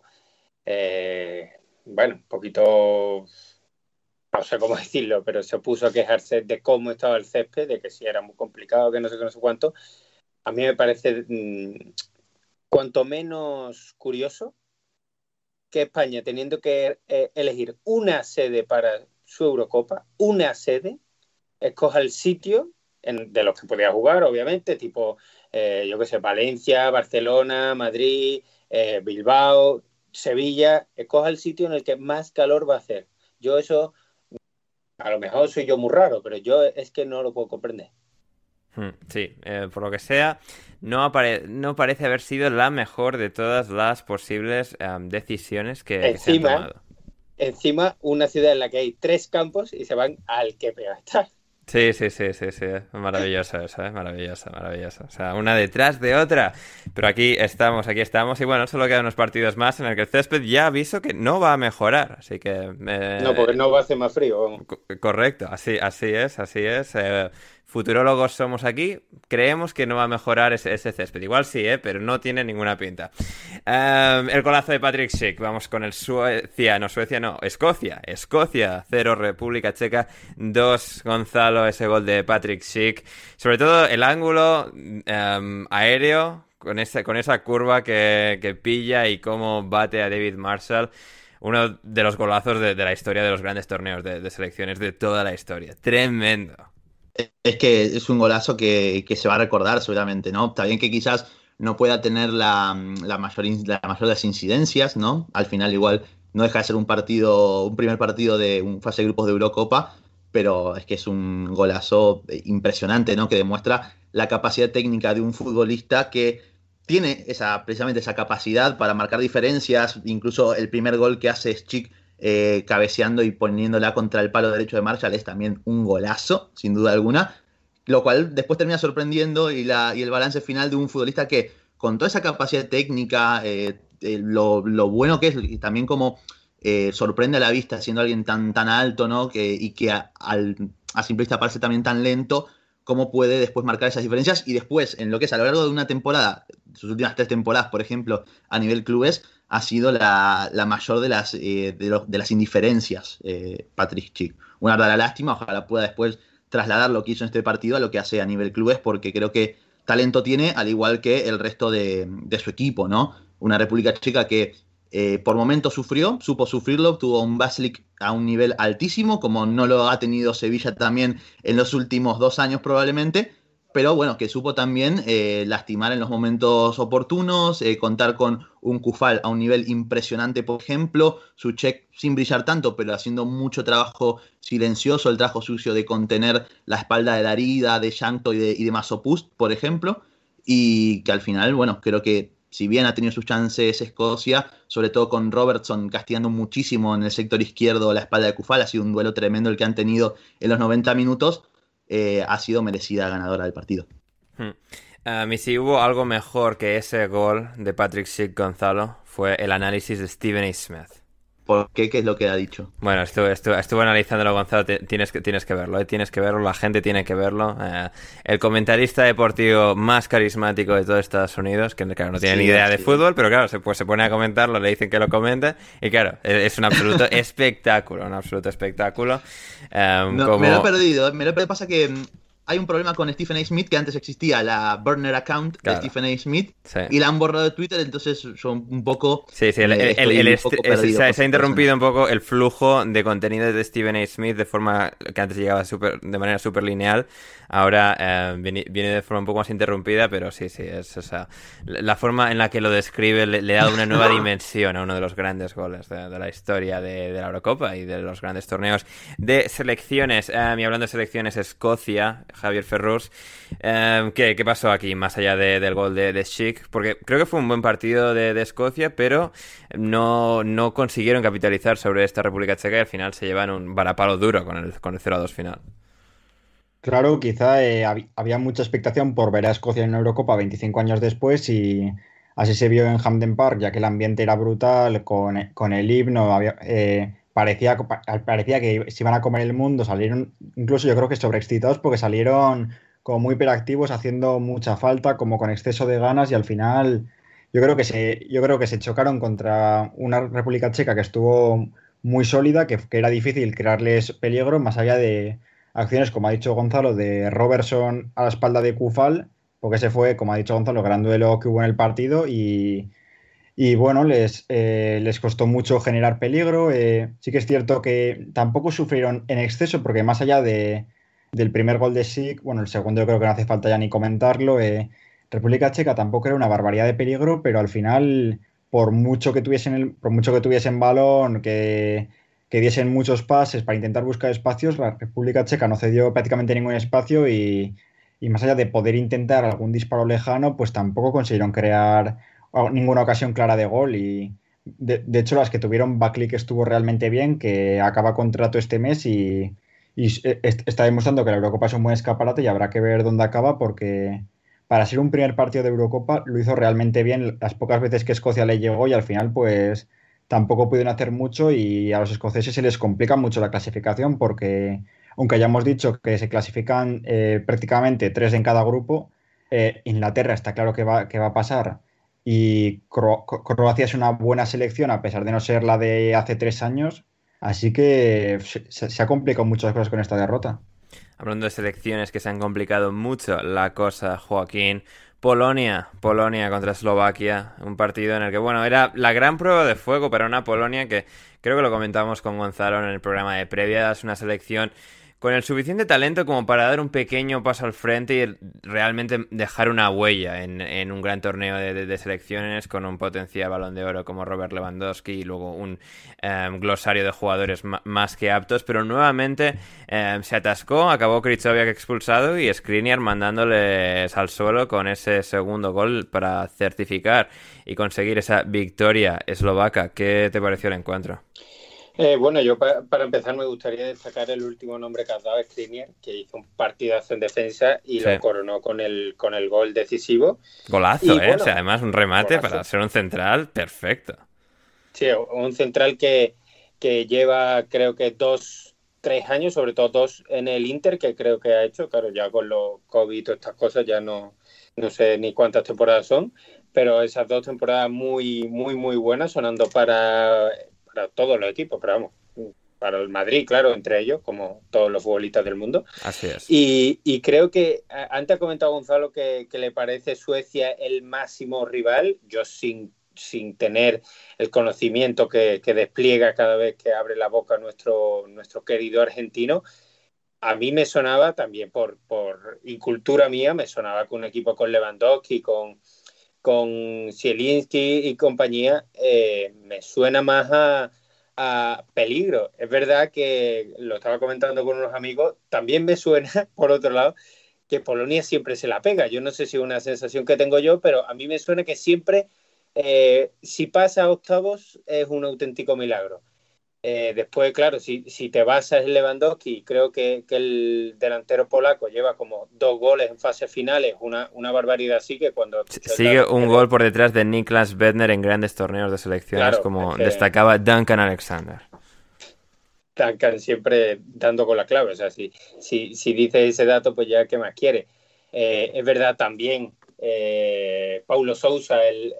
un poquito... no sé cómo decirlo, pero se puso a quejarse de cómo estaba el césped, de que si era muy complicado, que no sé qué, no sé cuánto. A mí me parece cuanto menos curioso que España, teniendo que elegir una sede para su Eurocopa, una sede, escoja el sitio de los que podía jugar, obviamente, tipo, yo qué sé, Valencia, Barcelona, Madrid, Bilbao, Sevilla, escoja el sitio en el que más calor va a hacer. Yo eso... A lo mejor soy yo muy raro, pero yo es que no lo puedo comprender. Sí, por lo que sea, no parece haber sido la mejor de todas las posibles decisiones que se han tomado. Encima, una ciudad en la que hay 3 campos y se van al que peor está. Sí. Maravilloso eso, maravilloso. O sea, una detrás de otra. Pero aquí estamos. Y bueno, solo quedan unos partidos más en el que el césped ya aviso que no va a mejorar. Así que... No, porque no va a hacer más frío. Vamos. Correcto, así es. Futurólogos somos aquí. Creemos que no va a mejorar ese césped. Igual sí, pero no tiene ninguna pinta. El golazo de Patrick Schick. Vamos con el Escocia 0, República Checa 2. Gonzalo, ese gol de Patrick Schick. Sobre todo el ángulo aéreo con esa curva que pilla y cómo bate a David Marshall. Uno de los golazos de la historia de los grandes torneos de selecciones de toda la historia. Tremendo. Es que es un golazo que se va a recordar seguramente, ¿no? Está bien que quizás no pueda tener la mayor de las incidencias, ¿no? Al final igual no deja de ser un primer partido de un fase de grupos de Eurocopa, pero es que es un golazo impresionante, ¿no? Que demuestra la capacidad técnica de un futbolista que tiene precisamente esa capacidad para marcar diferencias. Incluso el primer gol que hace Schick cabeceando y poniéndola contra el palo derecho de Marshall es también un golazo, sin duda alguna, lo cual después termina sorprendiendo y el balance final de un futbolista que con toda esa capacidad técnica, lo bueno que es y también como sorprende a la vista siendo alguien tan alto, ¿no? Y que a simple vista parece también tan lento, cómo puede después marcar esas diferencias y después en lo que es a lo largo de una temporada, sus últimas 3 temporadas, por ejemplo, a nivel clubes, ha sido la mayor de las indiferencias, Patrick Schick. Una verdadera lástima, ojalá pueda después trasladar lo que hizo en este partido a lo que hace a nivel clubes, porque creo que talento tiene, al igual que el resto de su equipo, ¿no? Una República Checa que por momentos supo sufrirlo, tuvo un Vasilík a un nivel altísimo, como no lo ha tenido Sevilla también en los últimos 2 años probablemente, pero bueno, que supo también lastimar en los momentos oportunos, contar con un Kufal a un nivel impresionante, por ejemplo, Souček sin brillar tanto, pero haciendo mucho trabajo silencioso, el trabajo sucio de contener la espalda de Darida, de Shankto y de Masopust, por ejemplo, y que al final, bueno, creo que si bien ha tenido sus chances Escocia, sobre todo con Robertson castigando muchísimo en el sector izquierdo la espalda de Kufal, ha sido un duelo tremendo el que han tenido en los 90 minutos, ha sido merecida ganadora del partido. Y si hubo algo mejor que ese gol de Patrick Schick, Gonzalo, fue el análisis de Stephen A. Smith. ¿Por qué? ¿Qué es lo que ha dicho? Bueno, estuve analizándolo, Gonzalo. Tienes que verlo, tienes que verlo, la gente tiene que verlo. El comentarista deportivo más carismático de todo Estados Unidos, que claro, no tiene ni idea de fútbol, pero claro, se pone a comentarlo, le dicen que lo comente, y claro, es un absoluto espectáculo, Me lo he perdido. Pasa que hay un problema con Stephen A. Smith, que antes existía la burner account de Stephen A. Smith, y la han borrado de Twitter, entonces yo un poco... Sí, se ha interrumpido un poco el flujo de contenido de Stephen A. Smith de forma que antes llegaba de manera súper lineal, ahora viene de forma un poco más interrumpida, pero sí, la forma en la que lo describe le da una nueva dimensión a uno de los grandes goles de la historia de la Eurocopa y de los grandes torneos de selecciones. Y hablando de selecciones, Escocia, Javier Ferrus, ¿qué pasó aquí más allá del gol de Schick? Porque creo que fue un buen partido de Escocia, pero no consiguieron capitalizar sobre esta República Checa y al final se llevan un varapalo duro con el 0-2 final. Claro, quizá había mucha expectación por ver a Escocia en Eurocopa 25 años después y así se vio en Hampden Park, ya que el ambiente era brutal, con el himno, parecía que se iban a comer el mundo, salieron incluso yo creo que sobreexcitados porque salieron como muy hiperactivos, haciendo mucha falta, como con exceso de ganas y al final yo creo que se chocaron contra una República Checa que estuvo muy sólida, que era difícil crearles peligro, más allá de acciones, como ha dicho Gonzalo, de Robertson a la espalda de Kufal, porque ese fue, como ha dicho Gonzalo, el gran duelo que hubo en el partido y bueno, les costó mucho generar peligro. Sí que es cierto que tampoco sufrieron en exceso, porque más allá del primer gol de Schick, bueno, el segundo yo creo que no hace falta ya ni comentarlo, República Checa tampoco era una barbaridad de peligro, pero al final, por mucho que tuviesen balón, que diesen muchos pases para intentar buscar espacios, la República Checa no cedió prácticamente ningún espacio y y más allá de poder intentar algún disparo lejano, pues tampoco consiguieron crear ninguna ocasión clara de gol y de hecho las que tuvieron Bakley, que estuvo realmente bien, que acaba contrato este mes y está demostrando que la Eurocopa es un buen escaparate y habrá que ver dónde acaba porque para ser un primer partido de Eurocopa lo hizo realmente bien las pocas veces que Escocia le llegó y al final pues tampoco pudieron hacer mucho y a los escoceses se les complica mucho la clasificación porque aunque hayamos dicho que se clasifican prácticamente 3 en cada grupo, Inglaterra está claro que va a pasar y Croacia es una buena selección a pesar de no ser la de hace 3 años, así que se ha complicado muchas cosas con esta derrota. Hablando de selecciones que se han complicado mucho la cosa, Joaquín, Polonia contra Eslovaquia, un partido en el que, bueno, era la gran prueba de fuego para una Polonia que creo que lo comentamos con Gonzalo en el programa de previa, es una selección con el suficiente talento como para dar un pequeño paso al frente y realmente dejar una huella en un gran torneo de selecciones con un potencial Balón de Oro como Robert Lewandowski y luego un glosario de jugadores más que aptos, pero nuevamente se atascó, acabó Krychowiak expulsado y Skriniar mandándoles al suelo con ese segundo gol para certificar y conseguir esa victoria eslovaca. ¿Qué te pareció el encuentro? Bueno, yo para empezar me gustaría destacar el último nombre que has dado, Skriniar, que hizo un partidazo en defensa y lo coronó con el gol decisivo. Golazo, y, bueno, o sea, además un remate golazo. Para ser un central perfecto. Sí, un central que lleva creo que 2-3 años, sobre todo 2 en el Inter, que creo que ha hecho, claro, ya con los COVID y todas estas cosas ya no sé ni cuántas temporadas son, pero esas 2 temporadas muy, muy, muy buenas, sonando para todos los equipos, pero vamos, para el Madrid, claro, entre ellos, como todos los futbolistas del mundo. Así es. Y creo que, antes ha comentado Gonzalo que le parece Suecia el máximo rival, yo sin tener el conocimiento que despliega cada vez que abre la boca nuestro querido argentino, a mí me sonaba también por incultura mía, me sonaba que un equipo con Lewandowski, con Zielinski y compañía, me suena más a peligro. Es verdad que, lo estaba comentando con unos amigos, también me suena, por otro lado, que Polonia siempre se la pega. Yo no sé si es una sensación que tengo yo, pero a mí me suena que siempre, si pasa a octavos, es un auténtico milagro. Después, claro, si te basas en Lewandowski, creo que el delantero polaco lleva como 2 goles en fases finales, una barbaridad así que cuando... Sigue un gol por detrás de Niklas Bendtner en grandes torneos de selecciones, claro, como destacaba Duncan Alexander. Duncan siempre dando con la clave, o sea, si dice ese dato, pues ya qué más quiere. Es verdad también, Paulo Sousa,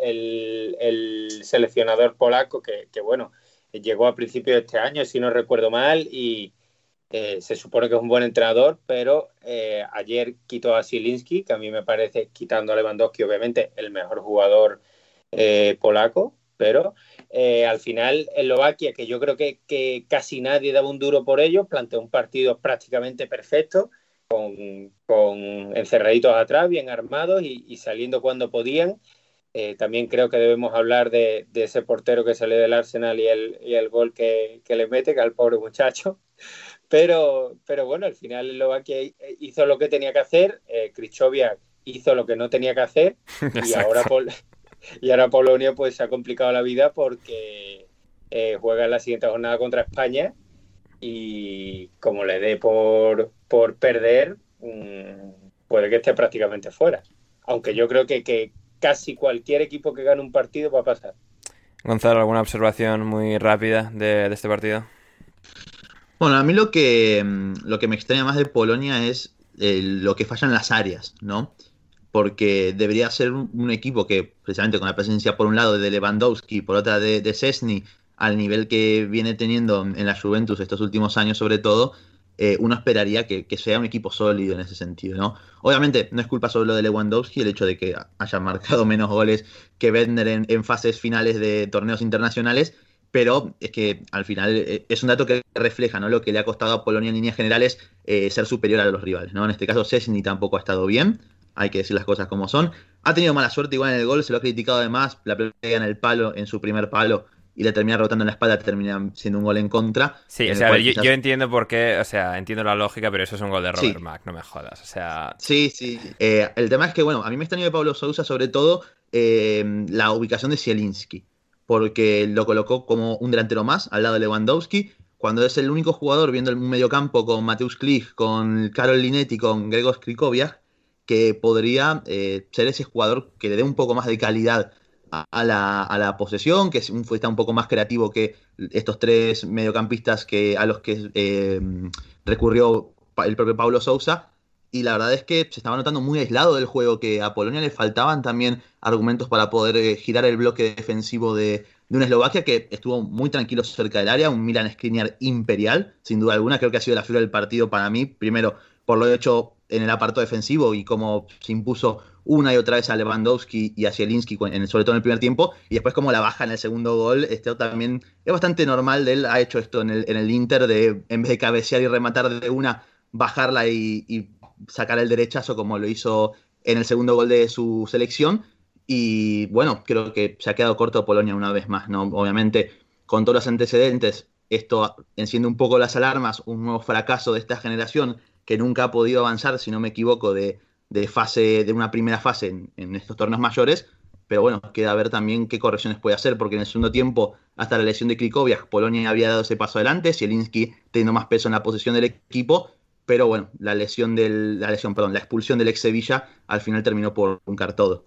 el seleccionador polaco, que bueno... Llegó a principios de este año, si no recuerdo mal, y se supone que es un buen entrenador, pero ayer quitó a Zielinski, que a mí me parece, quitando a Lewandowski, obviamente, el mejor jugador polaco, pero al final Eslovaquia, que yo creo que casi nadie daba un duro por ellos, planteó un partido prácticamente perfecto, con encerraditos atrás, bien armados y saliendo cuando podían. También creo que debemos hablar de ese portero que sale del Arsenal y el gol que le mete, que al pobre muchacho. Pero bueno, al final Eslovaquia hizo lo que tenía que hacer, Krychowiak hizo lo que no tenía que hacer y ahora Polonia pues se ha complicado la vida porque juega en la siguiente jornada contra España y como le dé por perder, puede que esté prácticamente fuera. Aunque yo creo que casi cualquier equipo que gane un partido va a pasar. Gonzalo, ¿alguna observación muy rápida de este partido? Bueno, a mí lo que me extraña más de Polonia es lo que fallan las áreas, ¿no? Porque debería ser un equipo que, precisamente con la presencia por un lado de Lewandowski y por otra de Szczęsny, al nivel que viene teniendo en la Juventus estos últimos años sobre todo, uno esperaría que sea un equipo sólido en ese sentido, ¿no? Obviamente no es culpa solo de Lewandowski el hecho de que haya marcado menos goles que Bendtner en fases finales de torneos internacionales, pero es que al final es un dato que refleja, ¿no?, lo que le ha costado a Polonia en líneas generales ser superior a los rivales, ¿no? En este caso Szczęsny tampoco ha estado bien, hay que decir las cosas como son. Ha tenido mala suerte igual en el gol, se lo ha criticado además, la pelota en el palo, en su primer palo, y le termina rebotando en la espalda, termina siendo un gol en contra. Sí, o sea, a ver, yo entiendo por qué, o sea, entiendo la lógica, pero eso es un gol de Robert Mack, no me jodas, o sea... Sí. El tema es que, bueno, a mí me extrañó de Pablo Sousa sobre todo la ubicación de Zielinski, porque lo colocó como un delantero más al lado de Lewandowski, cuando es el único jugador viendo el mediocampo con Mateusz Klich, con Karol Linetti, con Grzegorz Krychowiak, que podría ser ese jugador que le dé un poco más de calidad a la posesión, que está un poco más creativo que estos tres mediocampistas a los que recurrió el propio Pablo Sousa. Y la verdad es que se estaba notando muy aislado del juego, que a Polonia le faltaban también argumentos para poder girar el bloque defensivo de una Eslovaquia que estuvo muy tranquilo cerca del área, un Milan Skriniar imperial, sin duda alguna. Creo que ha sido la figura del partido para mí, primero por lo hecho en el apartado defensivo y cómo se impuso una y otra vez a Lewandowski y a Zielinski, sobre todo en el primer tiempo, y después como la baja en el segundo gol. Esto también es bastante normal de él, ha hecho esto en el Inter, de en vez de cabecear y rematar de una, bajarla y sacar el derechazo como lo hizo en el segundo gol de su selección. Y bueno, creo que se ha quedado corto Polonia una vez más, ¿no? Obviamente, con todos los antecedentes, esto enciende un poco las alarmas, un nuevo fracaso de esta generación que nunca ha podido avanzar, si no me equivoco, de una primera fase en estos torneos mayores. Pero bueno, queda a ver también qué correcciones puede hacer, porque en el segundo tiempo, hasta la lesión de Krychowiak, Polonia había dado ese paso adelante, Zielinski teniendo más peso en la posesión del equipo, pero bueno, la expulsión del ex Sevilla al final terminó por truncar todo.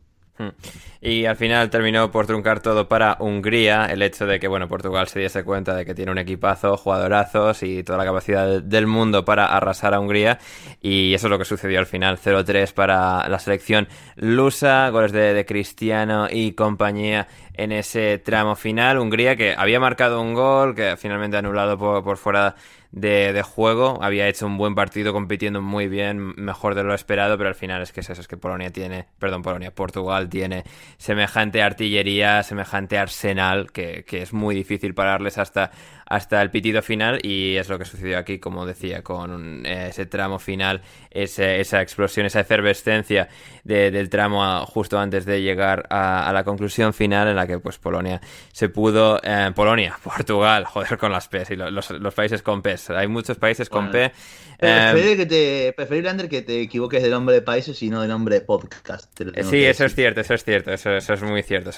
Y al final terminó por truncar todo para Hungría, el hecho de que, bueno, Portugal se diese cuenta de que tiene un equipazo, jugadorazos y toda la capacidad del mundo para arrasar a Hungría, y eso es lo que sucedió al final, 0-3 para la selección lusa, goles de Cristiano y compañía en ese tramo final. Hungría, que había marcado un gol, que finalmente anulado por fuera de juego, había hecho un buen partido compitiendo muy bien, mejor de lo esperado, pero al final es que es eso, es que Portugal tiene semejante artillería, semejante arsenal que es muy difícil pararles hasta el pitido final, y es lo que sucedió aquí, como decía, con ese tramo final, esa explosión, esa efervescencia del tramo justo antes de llegar a la conclusión final, en la que pues Portugal, joder con las P's y los países con P's. Hay muchos países con P. Preferir, Ander, que te equivoques de nombre de países y no de nombre de podcast. Sí, eso es cierto, eso es muy cierto,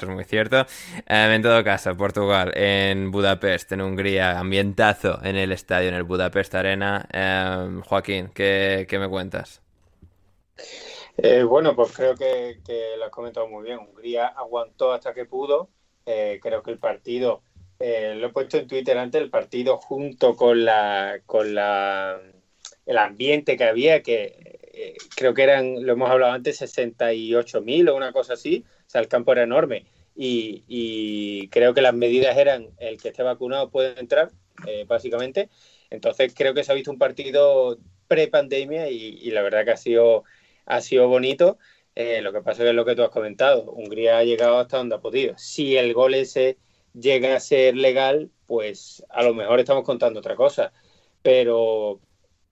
en todo caso, Portugal en Budapest, en Hungría, ambientazo en el estadio, en el Budapest Arena. Joaquín, ¿qué me cuentas? Bueno, pues creo que lo has comentado muy bien. Hungría aguantó hasta que pudo. Creo que el partido... lo he puesto en Twitter antes, el partido junto con el ambiente que había, que creo que eran, lo hemos hablado antes, 68.000 o una cosa así, o sea, el campo era enorme, y creo que las medidas eran el que esté vacunado puede entrar, básicamente. Entonces creo que se ha visto un partido pre-pandemia y la verdad que ha sido bonito. Lo que pasa es lo que tú has comentado, Hungría ha llegado hasta donde ha podido. Si el gol ese llega a ser legal, pues a lo mejor estamos contando otra cosa, pero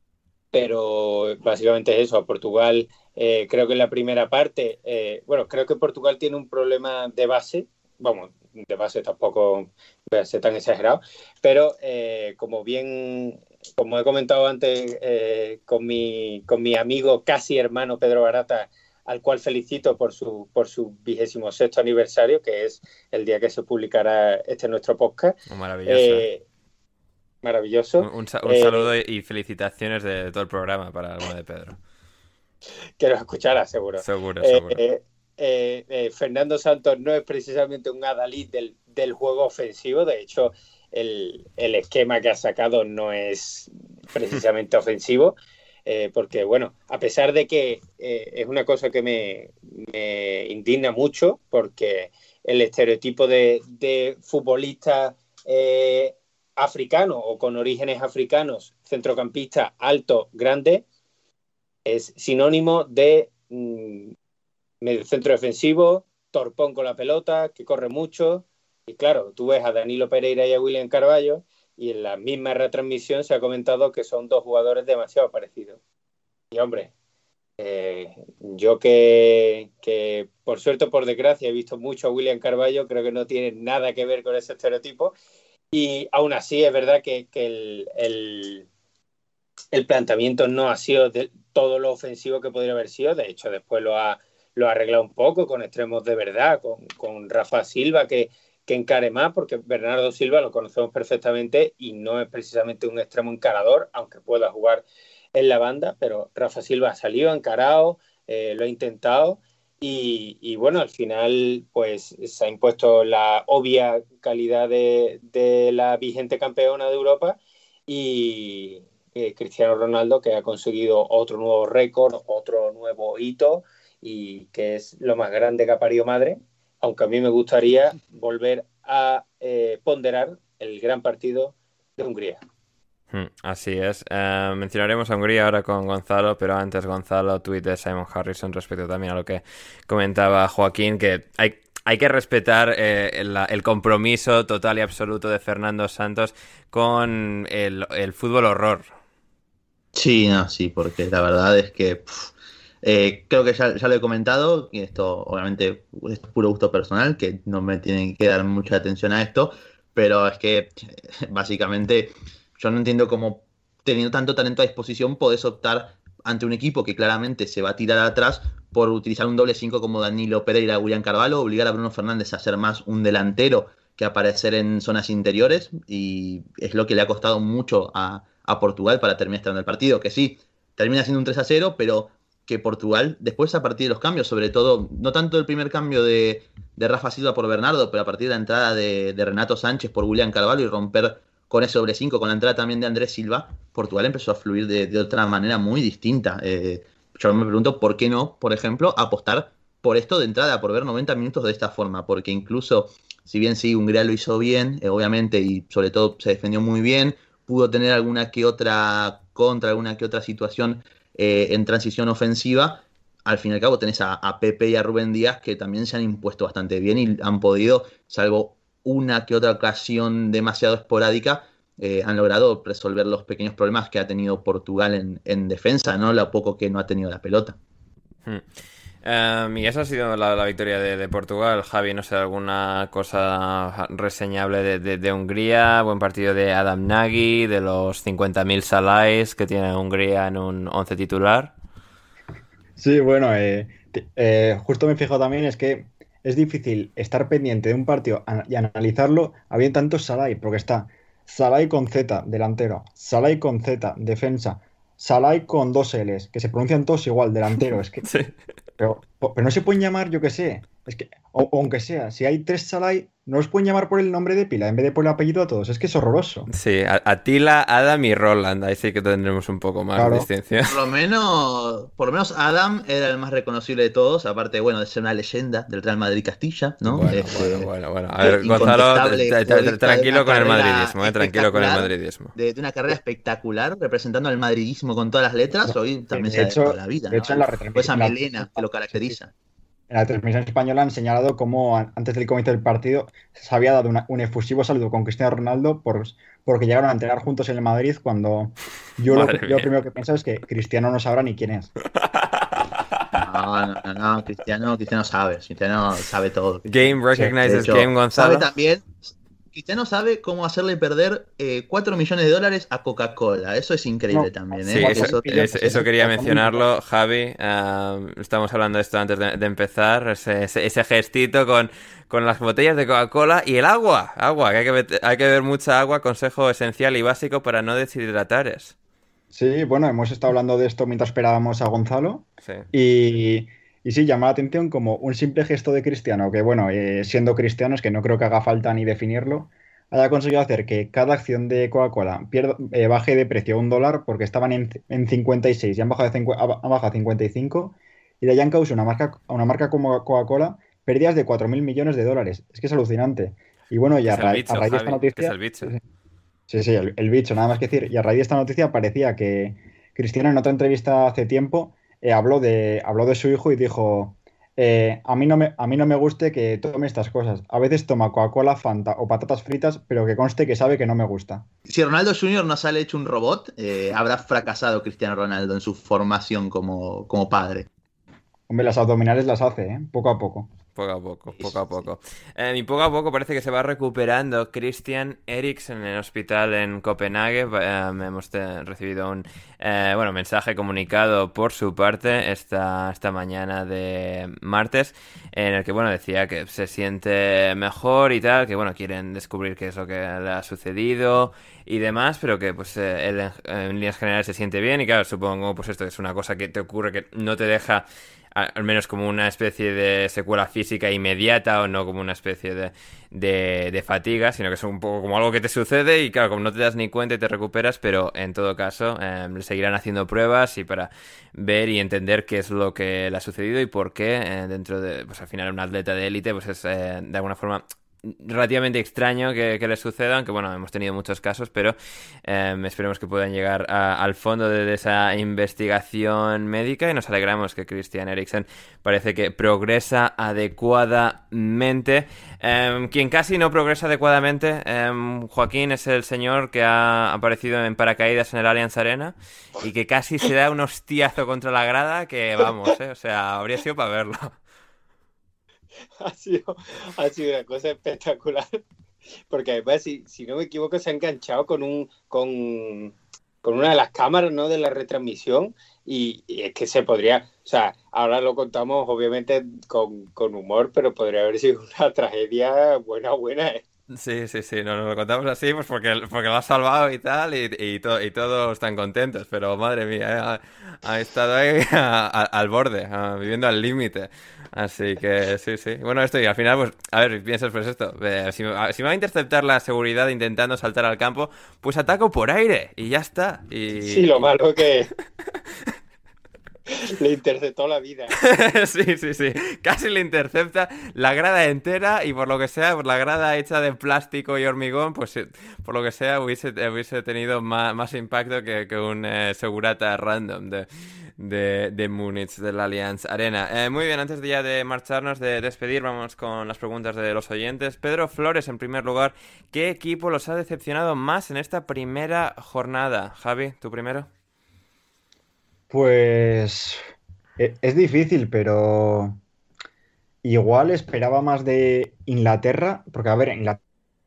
básicamente es eso. A Portugal, creo que en la primera parte, creo que Portugal tiene un problema de base, vamos, de base tampoco voy a ser tan exagerado, pero como he comentado antes con mi amigo casi hermano Pedro Barata, al cual felicito por su 26º aniversario, que es el día que se publicará nuestro podcast. Maravilloso. Maravilloso. Un saludo y felicitaciones de todo el programa para el bueno de Pedro. Que nos escuchará, seguro. Seguro. Fernando Santos no es precisamente un adalid del juego ofensivo. De hecho, el esquema que ha sacado no es precisamente ofensivo. Porque, bueno, a pesar de que es una cosa que me indigna mucho, porque el estereotipo de futbolista africano o con orígenes africanos, centrocampista alto, grande, es sinónimo de medio centro defensivo, torpón con la pelota, que corre mucho. Y claro, tú ves a Danilo Pereira y a William Carvalho, y en la misma retransmisión se ha comentado que son dos jugadores demasiado parecidos. Y hombre, Yo que por suerte o por desgracia he visto mucho a William Carvalho, creo que no tiene nada que ver con ese estereotipo. Y aún así es verdad que el planteamiento no ha sido de todo lo ofensivo que podría haber sido. De hecho, después lo ha arreglado un poco con extremos de verdad, con Rafa Silva que encare más, porque Bernardo Silva lo conocemos perfectamente y no es precisamente un extremo encarador, aunque pueda jugar en la banda, pero Rafa Silva ha salido, ha encarado, lo ha intentado y bueno, al final pues se ha impuesto la obvia calidad de la vigente campeona de Europa y Cristiano Ronaldo, que ha conseguido otro nuevo récord, otro nuevo hito y que es lo más grande que ha parido madre, aunque a mí me gustaría volver a ponderar el gran partido de Hungría. Así es. Mencionaremos a Hungría ahora con Gonzalo, pero antes, Gonzalo, tuit de Simon Harrison respecto también a lo que comentaba Joaquín, que hay que respetar el compromiso total y absoluto de Fernando Santos con el fútbol horror. Sí, porque la verdad es que creo que ya lo he comentado, y esto obviamente es puro gusto personal, que no me tienen que dar mucha atención a esto, pero es que básicamente yo no entiendo cómo, teniendo tanto talento a disposición, podés optar ante un equipo que claramente se va a tirar atrás por utilizar un doble 5 como Danilo Pereira, William Carvalho, obligar a Bruno Fernández a ser más un delantero que aparecer en zonas interiores, y es lo que le ha costado mucho a Portugal para terminar estando el partido, que sí, termina siendo un 3-0, pero que Portugal, después a partir de los cambios, sobre todo, no tanto el primer cambio de Rafa Silva por Bernardo, pero a partir de la entrada de Renato Sánchez por William Carvalho y romper con ese doble 5, con la entrada también de Andrés Silva, Portugal empezó a fluir de otra manera muy distinta. Yo me pregunto por qué no, por ejemplo, apostar por esto de entrada, por ver 90 minutos de esta forma, porque incluso, si bien sí, Hungría lo hizo bien, obviamente, y sobre todo se defendió muy bien, pudo tener alguna que otra contra, alguna que otra situación en transición ofensiva. Al fin y al cabo tenés a Pepe y a Rubén Díaz, que también se han impuesto bastante bien y han podido, salvo una que otra ocasión demasiado esporádica, han logrado resolver los pequeños problemas que ha tenido Portugal en defensa, ¿no? Lo poco que no ha tenido la pelota. Y esa ha sido la victoria de Portugal. Javi, no sé, alguna cosa reseñable de Hungría. Buen partido de Adam Nagy, de los 50.000 Salais que tiene Hungría en un 11 titular. Sí, bueno, justo me he fijado también, es que es difícil estar pendiente de un partido y analizarlo habiendo tantos Salai, porque está Salai con Z, delantero, Salai con Z, defensa, Salai con dos L's, que se pronuncian todos igual, delantero, es que... Sí. Pero no se pueden llamar, yo qué sé, es que, aunque sea, si hay tres Salai, no los pueden llamar por el nombre de pila en vez de por el apellido a todos, es que es horroroso. Sí, Attila, Adam y Roland, ahí sí que tendremos un poco más de distinción. Por lo menos Adam era el más reconocible de todos, aparte, bueno, de ser una leyenda del Real Madrid Castilla, ¿no? Bueno. A ver, Gonzalo, tranquilo con el madridismo, tranquilo con el madridismo. De una carrera espectacular, representando al madridismo con todas las letras, hoy también se ha hecho la vida, ¿no? De hecho, en la retransmisión, esa melena que lo caracteriza. En la transmisión española han señalado cómo antes del comienzo del partido se había dado un efusivo saludo con Cristiano Ronaldo porque llegaron a entrenar juntos en el Madrid, cuando yo lo primero que pienso es que Cristiano no sabrá ni quién es. No, Cristiano sabe todo. Game recognizes game, Gonzalo. Sabe también... Cristiano sabe cómo hacerle perder $4 millones a Coca-Cola. Eso es increíble también. Sí, eso quería mencionarlo, Javi. Estamos hablando de esto antes de empezar. Ese gestito con las botellas de Coca-Cola y el agua. Que hay que beber mucha agua. Consejo esencial y básico para no deshidratares. Sí, bueno, hemos estado hablando de esto mientras esperábamos a Gonzalo. Sí. Y sí, llama la atención como un simple gesto de Cristiano, que bueno, siendo cristianos, que no creo que haga falta ni definirlo, haya conseguido hacer que cada acción de Coca-Cola baje de precio a $1, porque estaban en 56 y han bajado a 55, y le hayan causado a una marca como Coca-Cola pérdidas de $4.000 millones. Es que es alucinante. Y bueno, y a raíz de esta noticia... Es el bicho. Sí, el bicho, nada más que decir. Y a raíz de esta noticia parecía que Cristiano, en otra entrevista hace tiempo, habló de su hijo y dijo: a mí no me guste que tome estas cosas. A veces toma Coca-Cola, Fanta o patatas fritas, pero que conste que sabe que no me gusta. Si Ronaldo Jr. no sale hecho un robot, habrá fracasado Cristiano Ronaldo en su formación como padre. Hombre, las abdominales las hace, ¿eh? Poco a poco. Poco a poco. Y poco a poco parece que se va recuperando Christian Eriksen en el hospital en Copenhague. Hemos recibido un mensaje comunicado por su parte esta mañana de martes, en el que decía que se siente mejor y tal, que quieren descubrir qué es lo que le ha sucedido y demás, pero que él en líneas generales se siente bien. Y claro, supongo esto es una cosa que te ocurre que no te deja al menos como una especie de secuela física inmediata, o no como una especie de fatiga, sino que es un poco como algo que te sucede y claro, como no te das ni cuenta y te recuperas, pero en todo caso le seguirán haciendo pruebas y para ver y entender qué es lo que le ha sucedido y por qué dentro de, al final, un atleta de élite es de alguna forma relativamente extraño que le suceda, aunque hemos tenido muchos casos, pero esperemos que puedan llegar al fondo de esa investigación médica, y nos alegramos que Christian Eriksen parece que progresa adecuadamente. Quien casi no progresa adecuadamente, Joaquín, es el señor que ha aparecido en paracaídas en el Allianz Arena y que casi se da un hostiazo contra la grada que habría sido para verlo. Ha sido una cosa espectacular, porque además, si no me equivoco, se ha enganchado con una de las cámaras, ¿no?, de la retransmisión, y es que se podría, ahora lo contamos obviamente con humor, pero podría haber sido una tragedia buena, ¿eh? Sí, nos lo contamos así pues porque lo has salvado y tal, y todos están contentos, pero madre mía, ha estado ahí al borde, viviendo al límite, así que sí. Esto, y al final, a ver, piensas esto, si me va a interceptar la seguridad intentando saltar al campo, pues ataco por aire, y ya está. Sí, lo malo que... Le interceptó la vida. Sí. Casi le intercepta la grada entera, y por lo que sea, por la grada hecha de plástico y hormigón, pues por lo que sea hubiese tenido más impacto que un segurata random de Múnich, del Allianz Arena. Muy bien, antes de marcharnos, de despedir, vamos con las preguntas de los oyentes. Pedro Flores, en primer lugar, ¿qué equipo los ha decepcionado más en esta primera jornada? Javi, ¿tú primero? Pues es difícil, pero igual esperaba más de Inglaterra, porque a ver, Inglaterra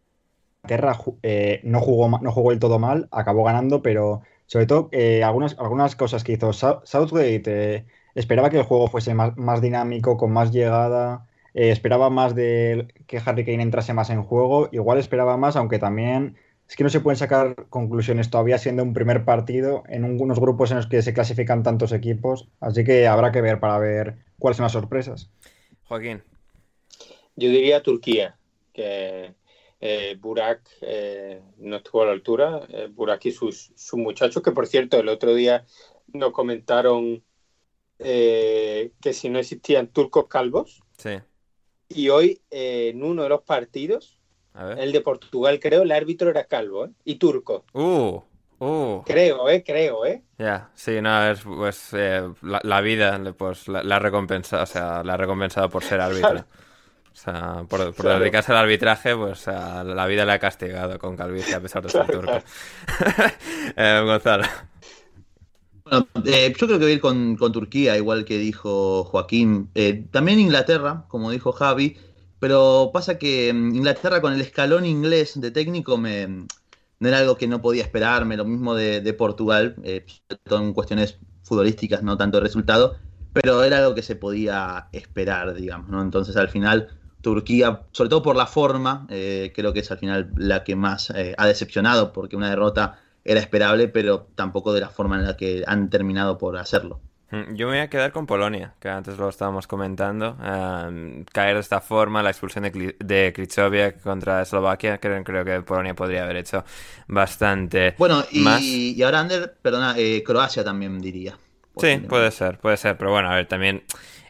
no jugó del todo mal, acabó ganando, pero sobre todo algunas cosas que hizo Southgate, esperaba que el juego fuese más dinámico, con más llegada, esperaba más de que Harry Kane entrase más en juego, igual esperaba más, aunque también... Es que no se pueden sacar conclusiones todavía siendo un primer partido en unos grupos en los que se clasifican tantos equipos, así que habrá que ver para ver cuáles son las sorpresas. Joaquín. Yo diría Turquía, que Burak no estuvo a la altura, Burak y sus muchachos, que por cierto el otro día nos comentaron que si no existían turcos calvos, sí. Y hoy en uno de los partidos, el de Portugal, creo, el árbitro era calvo, y turco. Creo. Ya, sí, no, es la vida pues la ha recompensado, la ha recompensado por ser árbitro. Por dedicarse al arbitraje, pues la vida le ha castigado con calvicie a pesar de ser turco. Gonzalo. Bueno, yo creo que voy a ir con Turquía, igual que dijo Joaquín. También Inglaterra, como dijo Javi, pero pasa que Inglaterra con el escalón inglés de técnico no era algo que no podía esperarme, lo mismo de Portugal, todo en cuestiones futbolísticas, no tanto de resultado, pero era algo que se podía esperar, digamos, ¿no? Entonces al final Turquía, sobre todo por la forma, creo que es al final la que más ha decepcionado, porque una derrota era esperable, pero tampoco de la forma en la que han terminado por hacerlo. Yo me voy a quedar con Polonia, que antes lo estábamos comentando. Caer de esta forma, la expulsión de Krychowiak contra Eslovaquia, creo que Polonia podría haber hecho bastante más. Y ahora, Ander, Croacia también diría. Sí, puede ser, pero bueno, a ver, también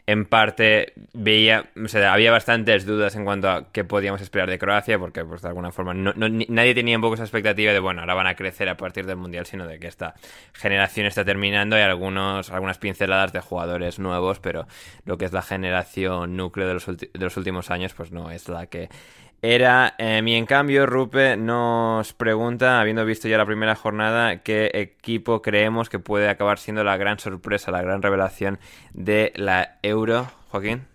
en parte había bastantes dudas en cuanto a qué podíamos esperar de Croacia, porque pues de alguna forma nadie tenía un poco esa expectativa de, bueno, ahora van a crecer a partir del Mundial, sino de que esta generación está terminando. Hay algunas pinceladas de jugadores nuevos, pero lo que es la generación núcleo de los últimos años, pues no es la que era. Y en cambio, Rupe nos pregunta, habiendo visto ya la primera jornada, qué equipo creemos que puede acabar siendo la gran sorpresa, la gran revelación de la Euro. Joaquín.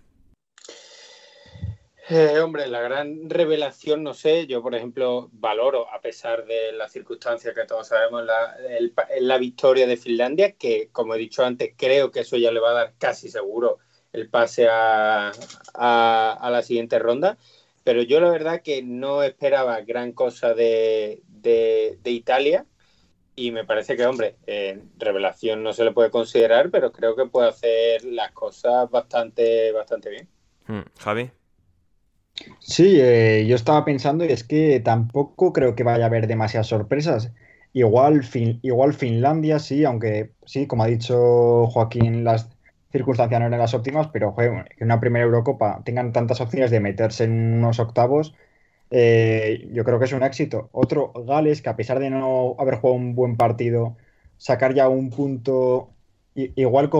Hombre, la gran revelación, no sé, yo por ejemplo valoro, a pesar de las circunstancias que todos sabemos, la victoria de Finlandia, que como he dicho antes, creo que eso ya le va a dar casi seguro el pase a la siguiente ronda. Pero yo la verdad que no esperaba gran cosa de Italia, y me parece que, hombre, revelación no se le puede considerar, pero creo que puede hacer las cosas bastante bien. Javi. Sí, yo estaba pensando y es que tampoco creo que vaya a haber demasiadas sorpresas. Igual Finlandia sí, aunque sí, como ha dicho Joaquín, las circunstancias no eran las óptimas, pero joder, que una primera Eurocopa tengan tantas opciones de meterse en unos octavos, yo creo que es un éxito. Otro, Gales, que a pesar de no haber jugado un buen partido, sacar ya un punto, igual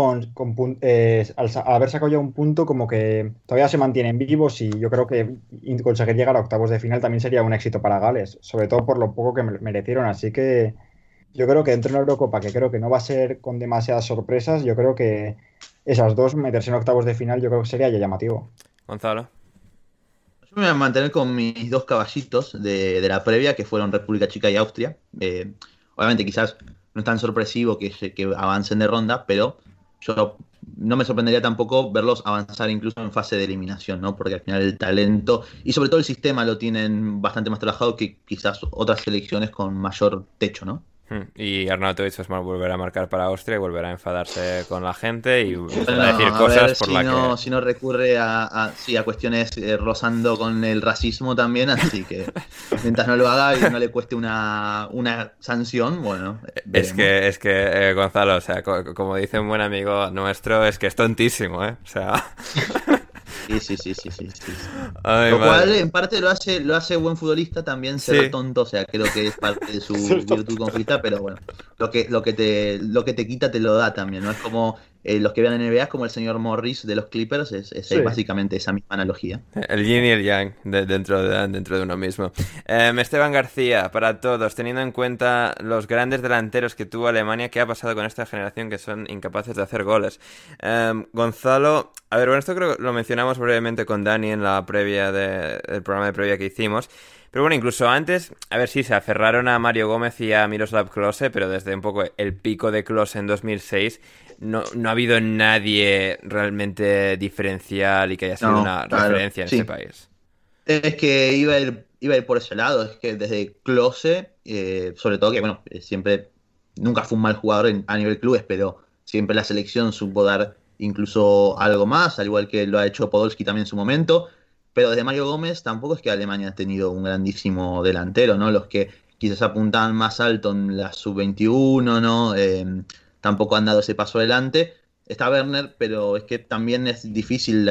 al haber sacado ya un punto, como que todavía se mantienen vivos, y yo creo que conseguir llegar a octavos de final también sería un éxito para Gales, sobre todo por lo poco que merecieron. Así que yo creo que dentro de una Eurocopa, que creo que no va a ser con demasiadas sorpresas, yo creo que esas dos, meterse en octavos de final, yo creo que sería ya llamativo. Gonzalo. Yo me voy a mantener con mis dos caballitos de la previa, que fueron República Checa y Austria. Obviamente quizás no es tan sorpresivo que avancen de ronda, pero yo no me sorprendería tampoco verlos avanzar incluso en fase de eliminación, ¿no? Porque al final el talento y sobre todo el sistema lo tienen bastante más trabajado que quizás otras selecciones con mayor techo, ¿no? Y Arnautovic pues volverá a marcar para Austria y volverá a enfadarse con la gente y Bueno, a decir a cosas ver por si las no, que... si no recurre a cuestiones rozando con el racismo también, así que mientras no lo haga y no le cueste una sanción, bueno, Es veremos. que Gonzalo, o sea, como dice un buen amigo nuestro, es que es tontísimo, ¿eh? O sea... Sí. Ay, Lo cual madre. en parte lo hace buen futbolista también ser Sí. tonto, o sea, creo que es parte de su virtud conflictiva, pero bueno, lo que te quita te lo da también, ¿no? Es como los que vean NBA, es como el señor Morris de los Clippers, es Sí. básicamente esa misma analogía. El yin y el yang dentro de uno mismo. Esteban García, para todos, teniendo en cuenta los grandes delanteros que tuvo Alemania, ¿qué ha pasado con esta generación que son incapaces de hacer goles? Gonzalo, a ver, bueno, esto creo que lo mencionamos brevemente con Dani en la previa el programa de previa que hicimos. Pero bueno, incluso antes, a ver si se aferraron a Mario Gómez y a Miroslav Klose, pero desde un poco el pico de Klose en 2006 no ha habido nadie realmente diferencial y que haya sido una referencia en este país. Es que iba a ir por ese lado, es que desde Klose, sobre todo que, bueno, siempre, nunca fue un mal jugador a nivel clubes, pero siempre la selección supo dar incluso algo más, al igual que lo ha hecho Podolski también en su momento. Pero desde Mario Gómez tampoco es que Alemania ha tenido un grandísimo delantero, ¿no? Los que quizás apuntaban más alto en la sub-21, ¿no? Tampoco han dado ese paso adelante. Está Werner, pero es que también es difícil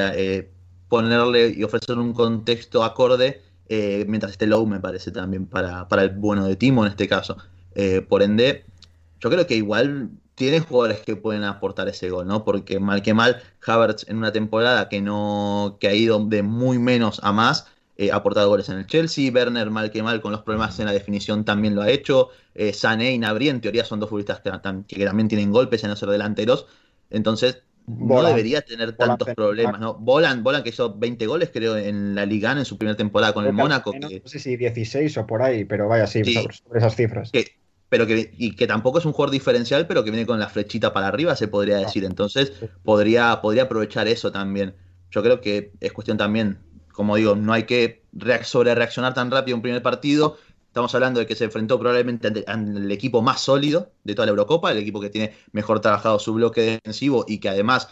ponerle y ofrecerle un contexto acorde mientras esté Lowe, me parece también, para el bueno de Timo en este caso. Por ende, yo creo que igual tiene jugadores que pueden aportar ese gol, ¿no? Porque mal que mal, Havertz en una temporada que ha ido de muy menos a más, ha aportado goles en el Chelsea. Werner, mal que mal, con los problemas en la definición también lo ha hecho. Sané y Gnabry, en teoría, son dos futbolistas que también tienen golpes en no ser delanteros. Entonces, no debería tener tantos problemas, ¿no? Volan que hizo 20 goles, creo, en la Liga en su primera temporada con el Mónaco. No sé si 16 o por ahí, pero vaya, sí. Sobre esas cifras. Que tampoco es un jugador diferencial, pero que viene con la flechita para arriba, se podría decir. Entonces, podría aprovechar eso también. Yo creo que es cuestión también, como digo, no hay que sobre reaccionar tan rápido en un primer partido. Estamos hablando de que se enfrentó probablemente al equipo más sólido de toda la Eurocopa, el equipo que tiene mejor trabajado su bloque defensivo y que además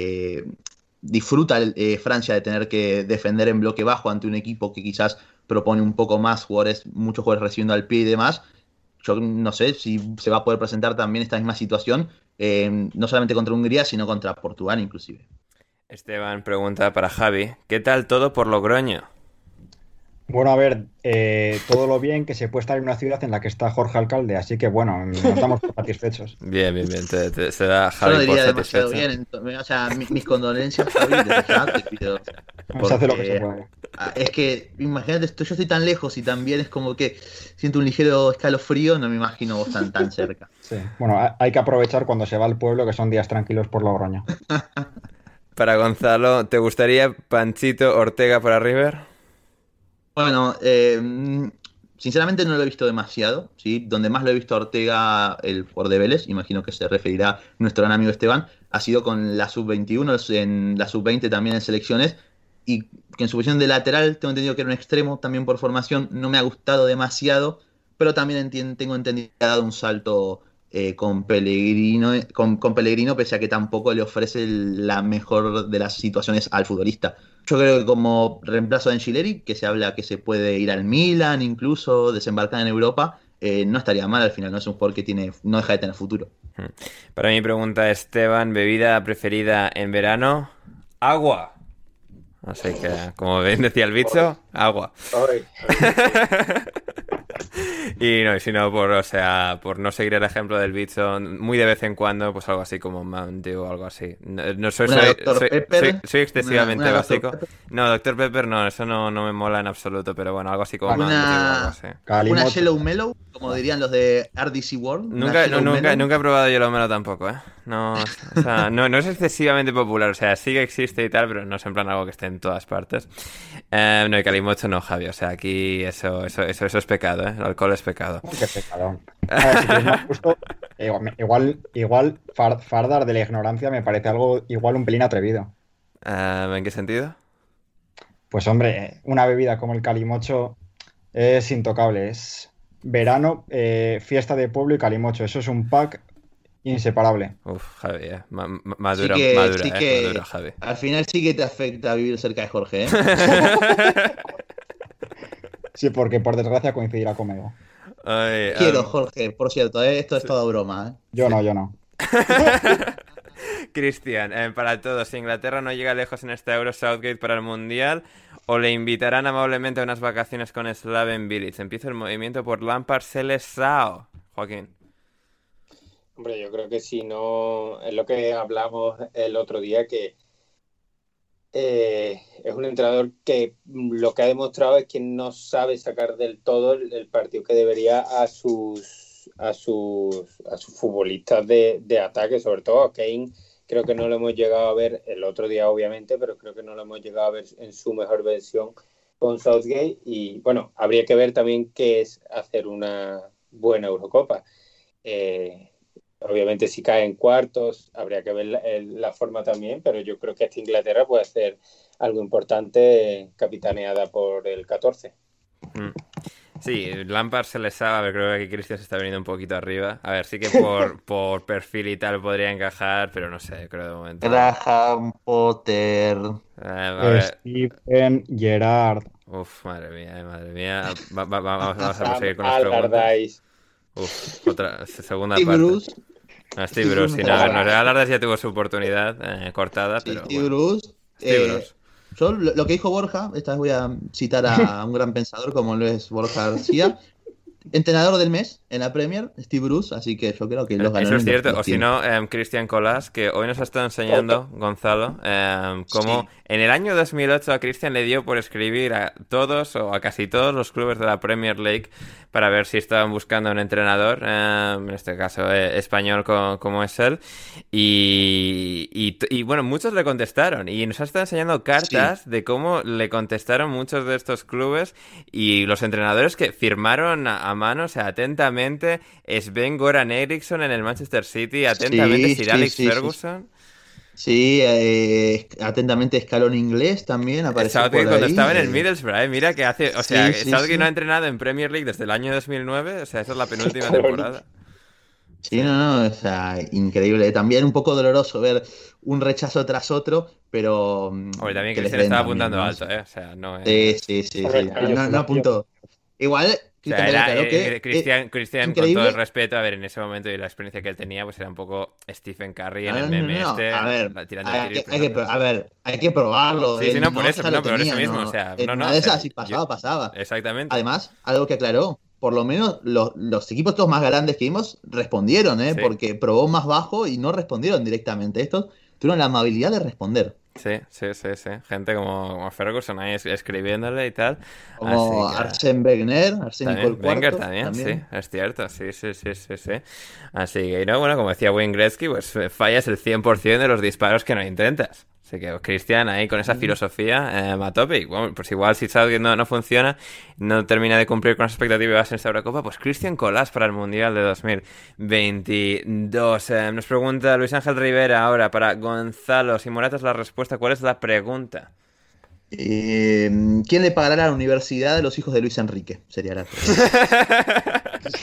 disfruta Francia de tener que defender en bloque bajo ante un equipo que quizás propone un poco más muchos jugadores recibiendo al pie y demás. Yo no sé si se va a poder presentar también esta misma situación, no solamente contra Hungría, sino contra Portugal inclusive. Esteban pregunta para Javi, ¿qué tal todo por Logroño? Bueno, a ver, todo lo bien que se puede estar en una ciudad en la que está Jorge Alcalde, así que bueno, nos damos por satisfechos. Bien, se da Yo no Javi por diría demasiado satisfecho. bien, o sea, mis condolencias, Javi, desde ya te pido. Se hace lo que se Porque puede. es que, imagínate, yo estoy tan lejos y también es como que siento un ligero escalofrío, no me imagino vos tan cerca. Sí. Bueno, hay que aprovechar cuando se va al pueblo, que son días tranquilos por Logroño. Para Gonzalo, ¿te gustaría Panchito Ortega para River? Bueno, sinceramente no lo he visto demasiado, ¿sí? Donde más lo he visto a Ortega, el jugador de Vélez, imagino que se referirá nuestro gran amigo Esteban, ha sido con la sub-21, en la sub-20 también en selecciones, y que en su posición de lateral, tengo entendido que era un extremo, también por formación, no me ha gustado demasiado, pero también tengo entendido que ha dado un salto con Pellegrino, con Pellegrino, pese a que tampoco le ofrece la mejor de las situaciones al futbolista. Yo creo que como reemplazo de Angileri, que se habla que se puede ir al Milan, incluso desembarcar en Europa, no estaría mal al final, no es un jugador que no deja de tener futuro. Para mi pregunta, Esteban, ¿bebida preferida en verano? Agua. Así que, como bien decía el bicho, agua. Y no, y si no, por no seguir el ejemplo del bicho, muy de vez en cuando, pues algo así como Mountain Dew o algo así. No soy excesivamente una básico. Dr. Pepper. No, Dr. Pepper no, eso no me mola en absoluto, pero bueno, algo así como Mountain Dew o algo así. Calimocho. Una Yellow Mellow, como dirían los de RDC World. Nunca he probado Yellow Mellow tampoco, ¿eh? No, o sea, no es excesivamente popular, o sea, sí que existe y tal, pero no es en plan algo que esté en todas partes. No, y Calimocho no, Javi, o sea, aquí eso es pecado, ¿eh? El alcohol es pecado. Qué pecado. A ver, si quieres más justo, igual fardar de la ignorancia me parece algo igual un pelín atrevido. ¿En qué sentido? Pues hombre, una bebida como el calimocho es intocable. Es verano, fiesta de pueblo y calimocho. Eso es un pack inseparable. Uf, Javi, madura, Sí que madura, Javi. al final sí que te afecta vivir cerca de Jorge, ¿eh? Sí, porque por desgracia coincidirá conmigo. Ay, Quiero, Jorge, por cierto, esto es toda broma, ¿eh? Yo no. Cristian, para todos, si Inglaterra no llega lejos en este Euro, Southgate para el Mundial, o le invitarán amablemente a unas vacaciones con Slaven Village. Empieza el movimiento por Lampard, Seleção. Joaquín. Hombre, yo creo que si no, es lo que hablamos el otro día, que es un entrenador que lo que ha demostrado es que no sabe sacar del todo el partido que debería a sus futbolistas de ataque, sobre todo a Kane. Creo que no lo hemos llegado a ver el otro día, obviamente, pero creo que no lo hemos llegado a ver en su mejor versión con Southgate. Y bueno, habría que ver también qué es hacer una buena Eurocopa. Obviamente si cae en cuartos habría que ver la forma también, pero yo creo que esta Inglaterra puede hacer algo importante capitaneada por el 14. Sí, Lampard se les sabe, a ver, creo que aquí Cristian se está viniendo un poquito arriba. A ver, sí que por perfil y tal podría encajar, pero no sé, creo de momento. Graham Potter. A ver. Steven Gerrard. Uf, madre mía. Vamos a proseguir con las preguntas. Uf, otra segunda Steve parte. Bruce. Steve Bruce, sí, no, a ver, Allardyce ya tuvo su oportunidad cortada, Sí, pero Steve bueno. Bruce. Steve Bruce. Yo lo que dijo Borja, esta vez voy a citar a un gran pensador como lo es Borja García, entrenador del mes en la Premier, Steve Bruce, así que yo creo que los ganadores. Eso es cierto, los o si tiene. no, Cristian Colás, que hoy nos ha estado enseñando, Gonzalo, cómo en el año 2008 a Cristian le dio por escribir a todos o a casi todos los clubes de la Premier League para ver si estaban buscando un entrenador, en este caso español como es él, y bueno, muchos le contestaron y nos ha estado enseñando cartas de cómo le contestaron muchos de estos clubes y los entrenadores que firmaron a mano, o sea, atentamente, Sven-Goran Eriksson en el Manchester City, atentamente Sir Alex Ferguson. Sí, atentamente escalón inglés también apareció Southgate por cuando ahí. estaba en el Middlesbrough, mira que hace, o sea, Sí, Southgate no ha entrenado en Premier League desde el año 2009, o sea, esa es la penúltima temporada. Sí, no, o sea, increíble. También un poco doloroso ver un rechazo tras otro, pero Hombre, también que les Cristian den estaba también, apuntando ¿no? alto, o sea, no es... Sí. No apunto. Igual, O sea, Cristian declaró que Cristian, con increíble. todo el respeto, a ver, en ese momento y la experiencia que él tenía, pues era un poco Stephen Curry en el meme este, A ver, tirando el tiro. hay que probarlo. Sí, Él no, por eso, ya lo por eso tenía, mismo, ¿no? o sea, En no, una o de sea, esas, si pasaba. Exactamente. Además, algo que aclaró, por lo menos los equipos todos más grandes que vimos respondieron, Sí. porque probó más bajo y no respondieron directamente. Estos tuvieron la amabilidad de responder. Sí. Gente como Ferguson ahí escribiéndole y tal. Como Así que... Arsène Wenger, Arsène También, Nicole Wenger IV, también, sí, es cierto, sí. Así que, no, bueno, como decía Wayne Gretzky, pues fallas el 100% de los disparos que no intentas. Así que Cristian ahí con esa filosofía a tope. Bueno, pues igual si Southgate no funciona, no termina de cumplir con las expectativas en esta Eurocopa, pues Christian Colás para el Mundial de 2022. Nos pregunta Luis Ángel Rivera ahora para Gonzalo. Si Morata es la respuesta, ¿cuál es la pregunta? ¿Quién le pagará a la universidad de los hijos de Luis Enrique? Sería la pregunta.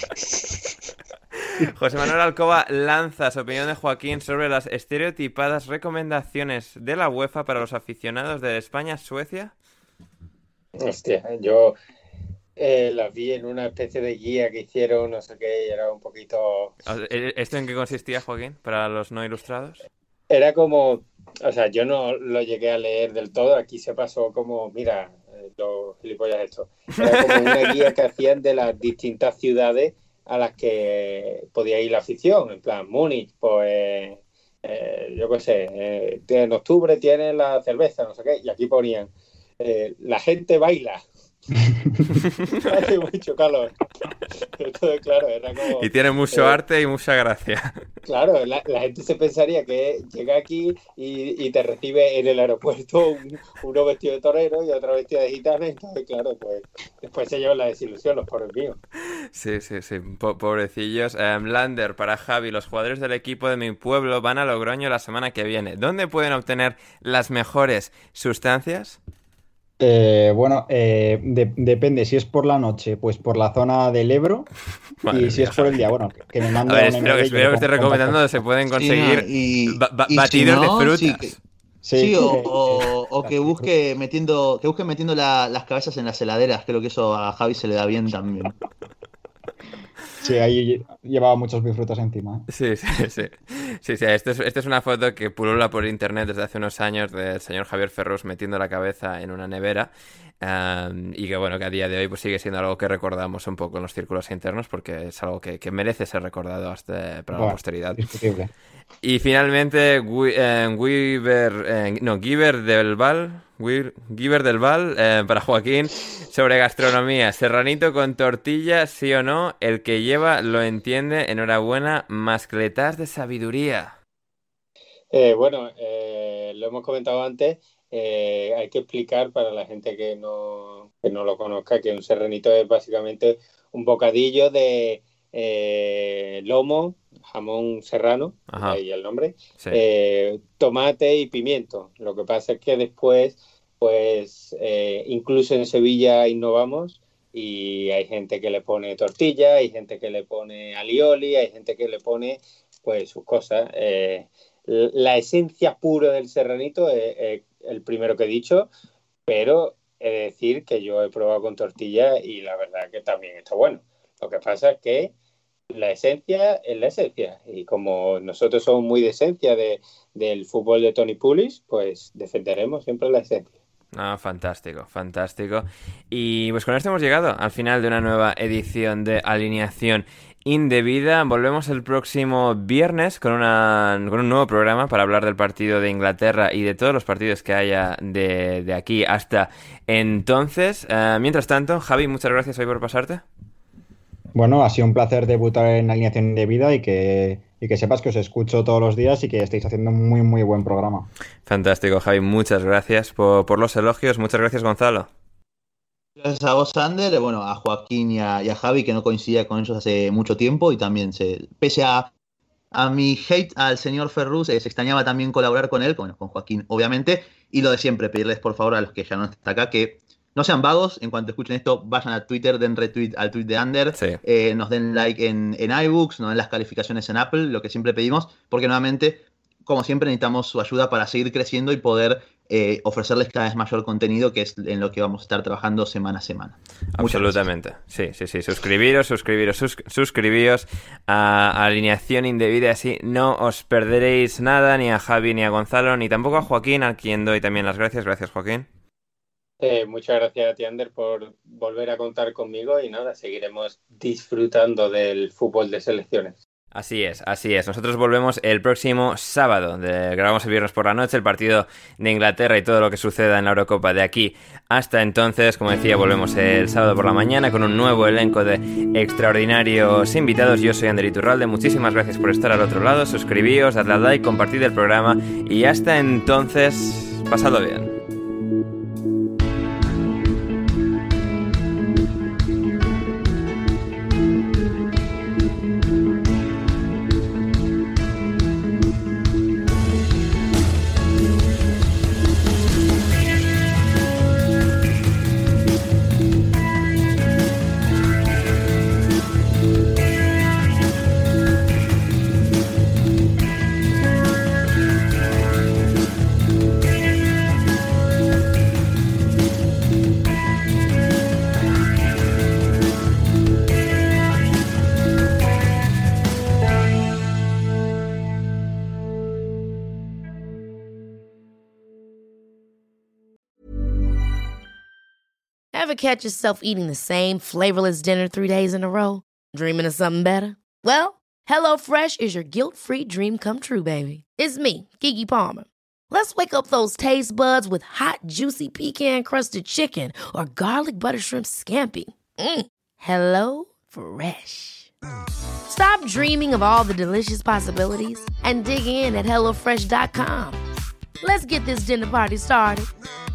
José Manuel Alcoba lanza su opinión de Joaquín sobre las estereotipadas recomendaciones de la UEFA para los aficionados de España-Suecia. Hostia, yo las vi en una especie de guía que hicieron, no sé qué, y era un poquito... ¿Esto en qué consistía, Joaquín, para los no ilustrados? Era como, o sea, yo no lo llegué a leer del todo, aquí se pasó como, mira, los gilipollas estos. Era como una guía que hacían de las distintas ciudades a las que podía ir la afición, en plan, Múnich, pues, yo qué sé, en octubre tienen la cerveza, no sé qué, y aquí ponían, la gente baila. Hace mucho calor. Entonces, claro, era como... Y tiene mucho arte y mucha gracia. Claro, la gente se pensaría que llega aquí y te recibe en el aeropuerto uno vestido de torero y otro vestido de gitana. Entonces, claro, pues después se llevan la desilusión, los pobres míos. Sí. Pobrecillos. Lander, para Javi, los jugadores del equipo de mi pueblo van a Logroño la semana que viene. ¿Dónde pueden obtener las mejores sustancias? Depende. Si es por la noche, pues por la zona del Ebro. Madre y si mía, es por el Javi. día, bueno, que me mande A ver, un espero email y que yo esté recomendando se pueden conseguir y batidos si no, de frutas. Sí, o que busque metiendo las cabezas en las heladeras. Creo que eso a Javi se le da bien también. Sí, ahí llevaba muchos bifrutas encima. Sí. Esta es una foto que pulula por internet desde hace unos años del señor Javier Ferrus metiendo la cabeza en una nevera. Y que bueno, que a día de hoy pues sigue siendo algo que recordamos un poco en los círculos internos porque es algo que merece ser recordado hasta para la posteridad. Discutible. Y finalmente Giver del Val para Joaquín sobre gastronomía. Serranito con tortilla, sí o no, el que lleva lo entiende. Enhorabuena, mascletas de sabiduría. Bueno, lo hemos comentado antes. Hay que explicar para la gente que no lo conozca que un serranito es básicamente un bocadillo de lomo, jamón serrano, Ajá. ahí el nombre, Sí. tomate y pimiento. Lo que pasa es que después, pues incluso en Sevilla innovamos y hay gente que le pone tortilla, hay gente que le pone alioli, hay gente que le pone pues sus cosas. La esencia pura del serranito es el primero que he dicho, pero he de decir que yo he probado con tortilla y la verdad que también está bueno. Lo que pasa es que la esencia es la esencia y como nosotros somos muy de esencia del fútbol de Tony Pulis, pues defenderemos siempre la esencia. Fantástico. Y pues con esto hemos llegado al final de una nueva edición de Alineación Indebida. Volvemos el próximo viernes con un nuevo programa para hablar del partido de Inglaterra y de todos los partidos que haya de aquí hasta entonces. Mientras tanto, Javi, muchas gracias hoy por pasarte. Bueno, ha sido un placer debutar en Alineación Indebida y que sepas que os escucho todos los días y que estáis haciendo un muy, muy buen programa. Fantástico, Javi. Muchas gracias por los elogios. Muchas gracias, Gonzalo. Gracias a vos, Ander, bueno, a Joaquín y a Javi, que no coincidía con ellos hace mucho tiempo y también, pese a mi hate al señor Ferrus, se extrañaba también colaborar con él, con Joaquín, obviamente, y lo de siempre, pedirles por favor a los que ya no están acá que no sean vagos, en cuanto escuchen esto, vayan a Twitter, den retweet al tweet de Ander, Sí. Nos den like en iBooks, nos den las calificaciones en Apple, lo que siempre pedimos, porque nuevamente, como siempre, necesitamos su ayuda para seguir creciendo y poder ofrecerles cada vez mayor contenido, que es en lo que vamos a estar trabajando semana a semana. Absolutamente, sí. Suscribiros a Alineación Indebida, así no os perderéis nada, ni a Javi, ni a Gonzalo, ni tampoco a Joaquín, a quien doy también las gracias. Gracias, Joaquín. Muchas gracias a ti, Ander, por volver a contar conmigo y nada, seguiremos disfrutando del fútbol de selecciones. Así es. Nosotros volvemos el próximo sábado. Grabamos el viernes por la noche el partido de Inglaterra y todo lo que suceda en la Eurocopa de aquí hasta entonces. Como decía, volvemos el sábado por la mañana con un nuevo elenco de extraordinarios invitados. Yo soy Ander Iturralde. Muchísimas gracias por estar al otro lado. Suscribíos, dadle al like, compartid el programa y hasta entonces, pasadlo bien. Ever catch yourself eating the same flavorless dinner 3 days in a row? Dreaming of something better? Well, HelloFresh is your guilt-free dream come true, baby. It's me, Keke Palmer. Let's wake up those taste buds with hot, juicy pecan-crusted chicken or garlic butter shrimp scampi. Hello Fresh. Stop dreaming of all the delicious possibilities and dig in at HelloFresh.com. Let's get this dinner party started.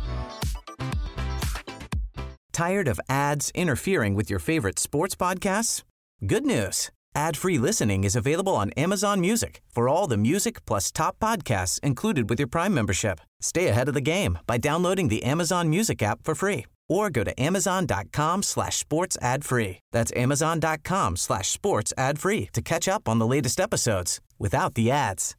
Tired of ads interfering with your favorite sports podcasts? Good news. Ad-free listening is available on Amazon Music for all the music plus top podcasts included with your Prime membership. Stay ahead of the game by downloading the Amazon Music app for free or go to amazon.com/sports ad free. That's amazon.com/sports ad free to catch up on the latest episodes without the ads.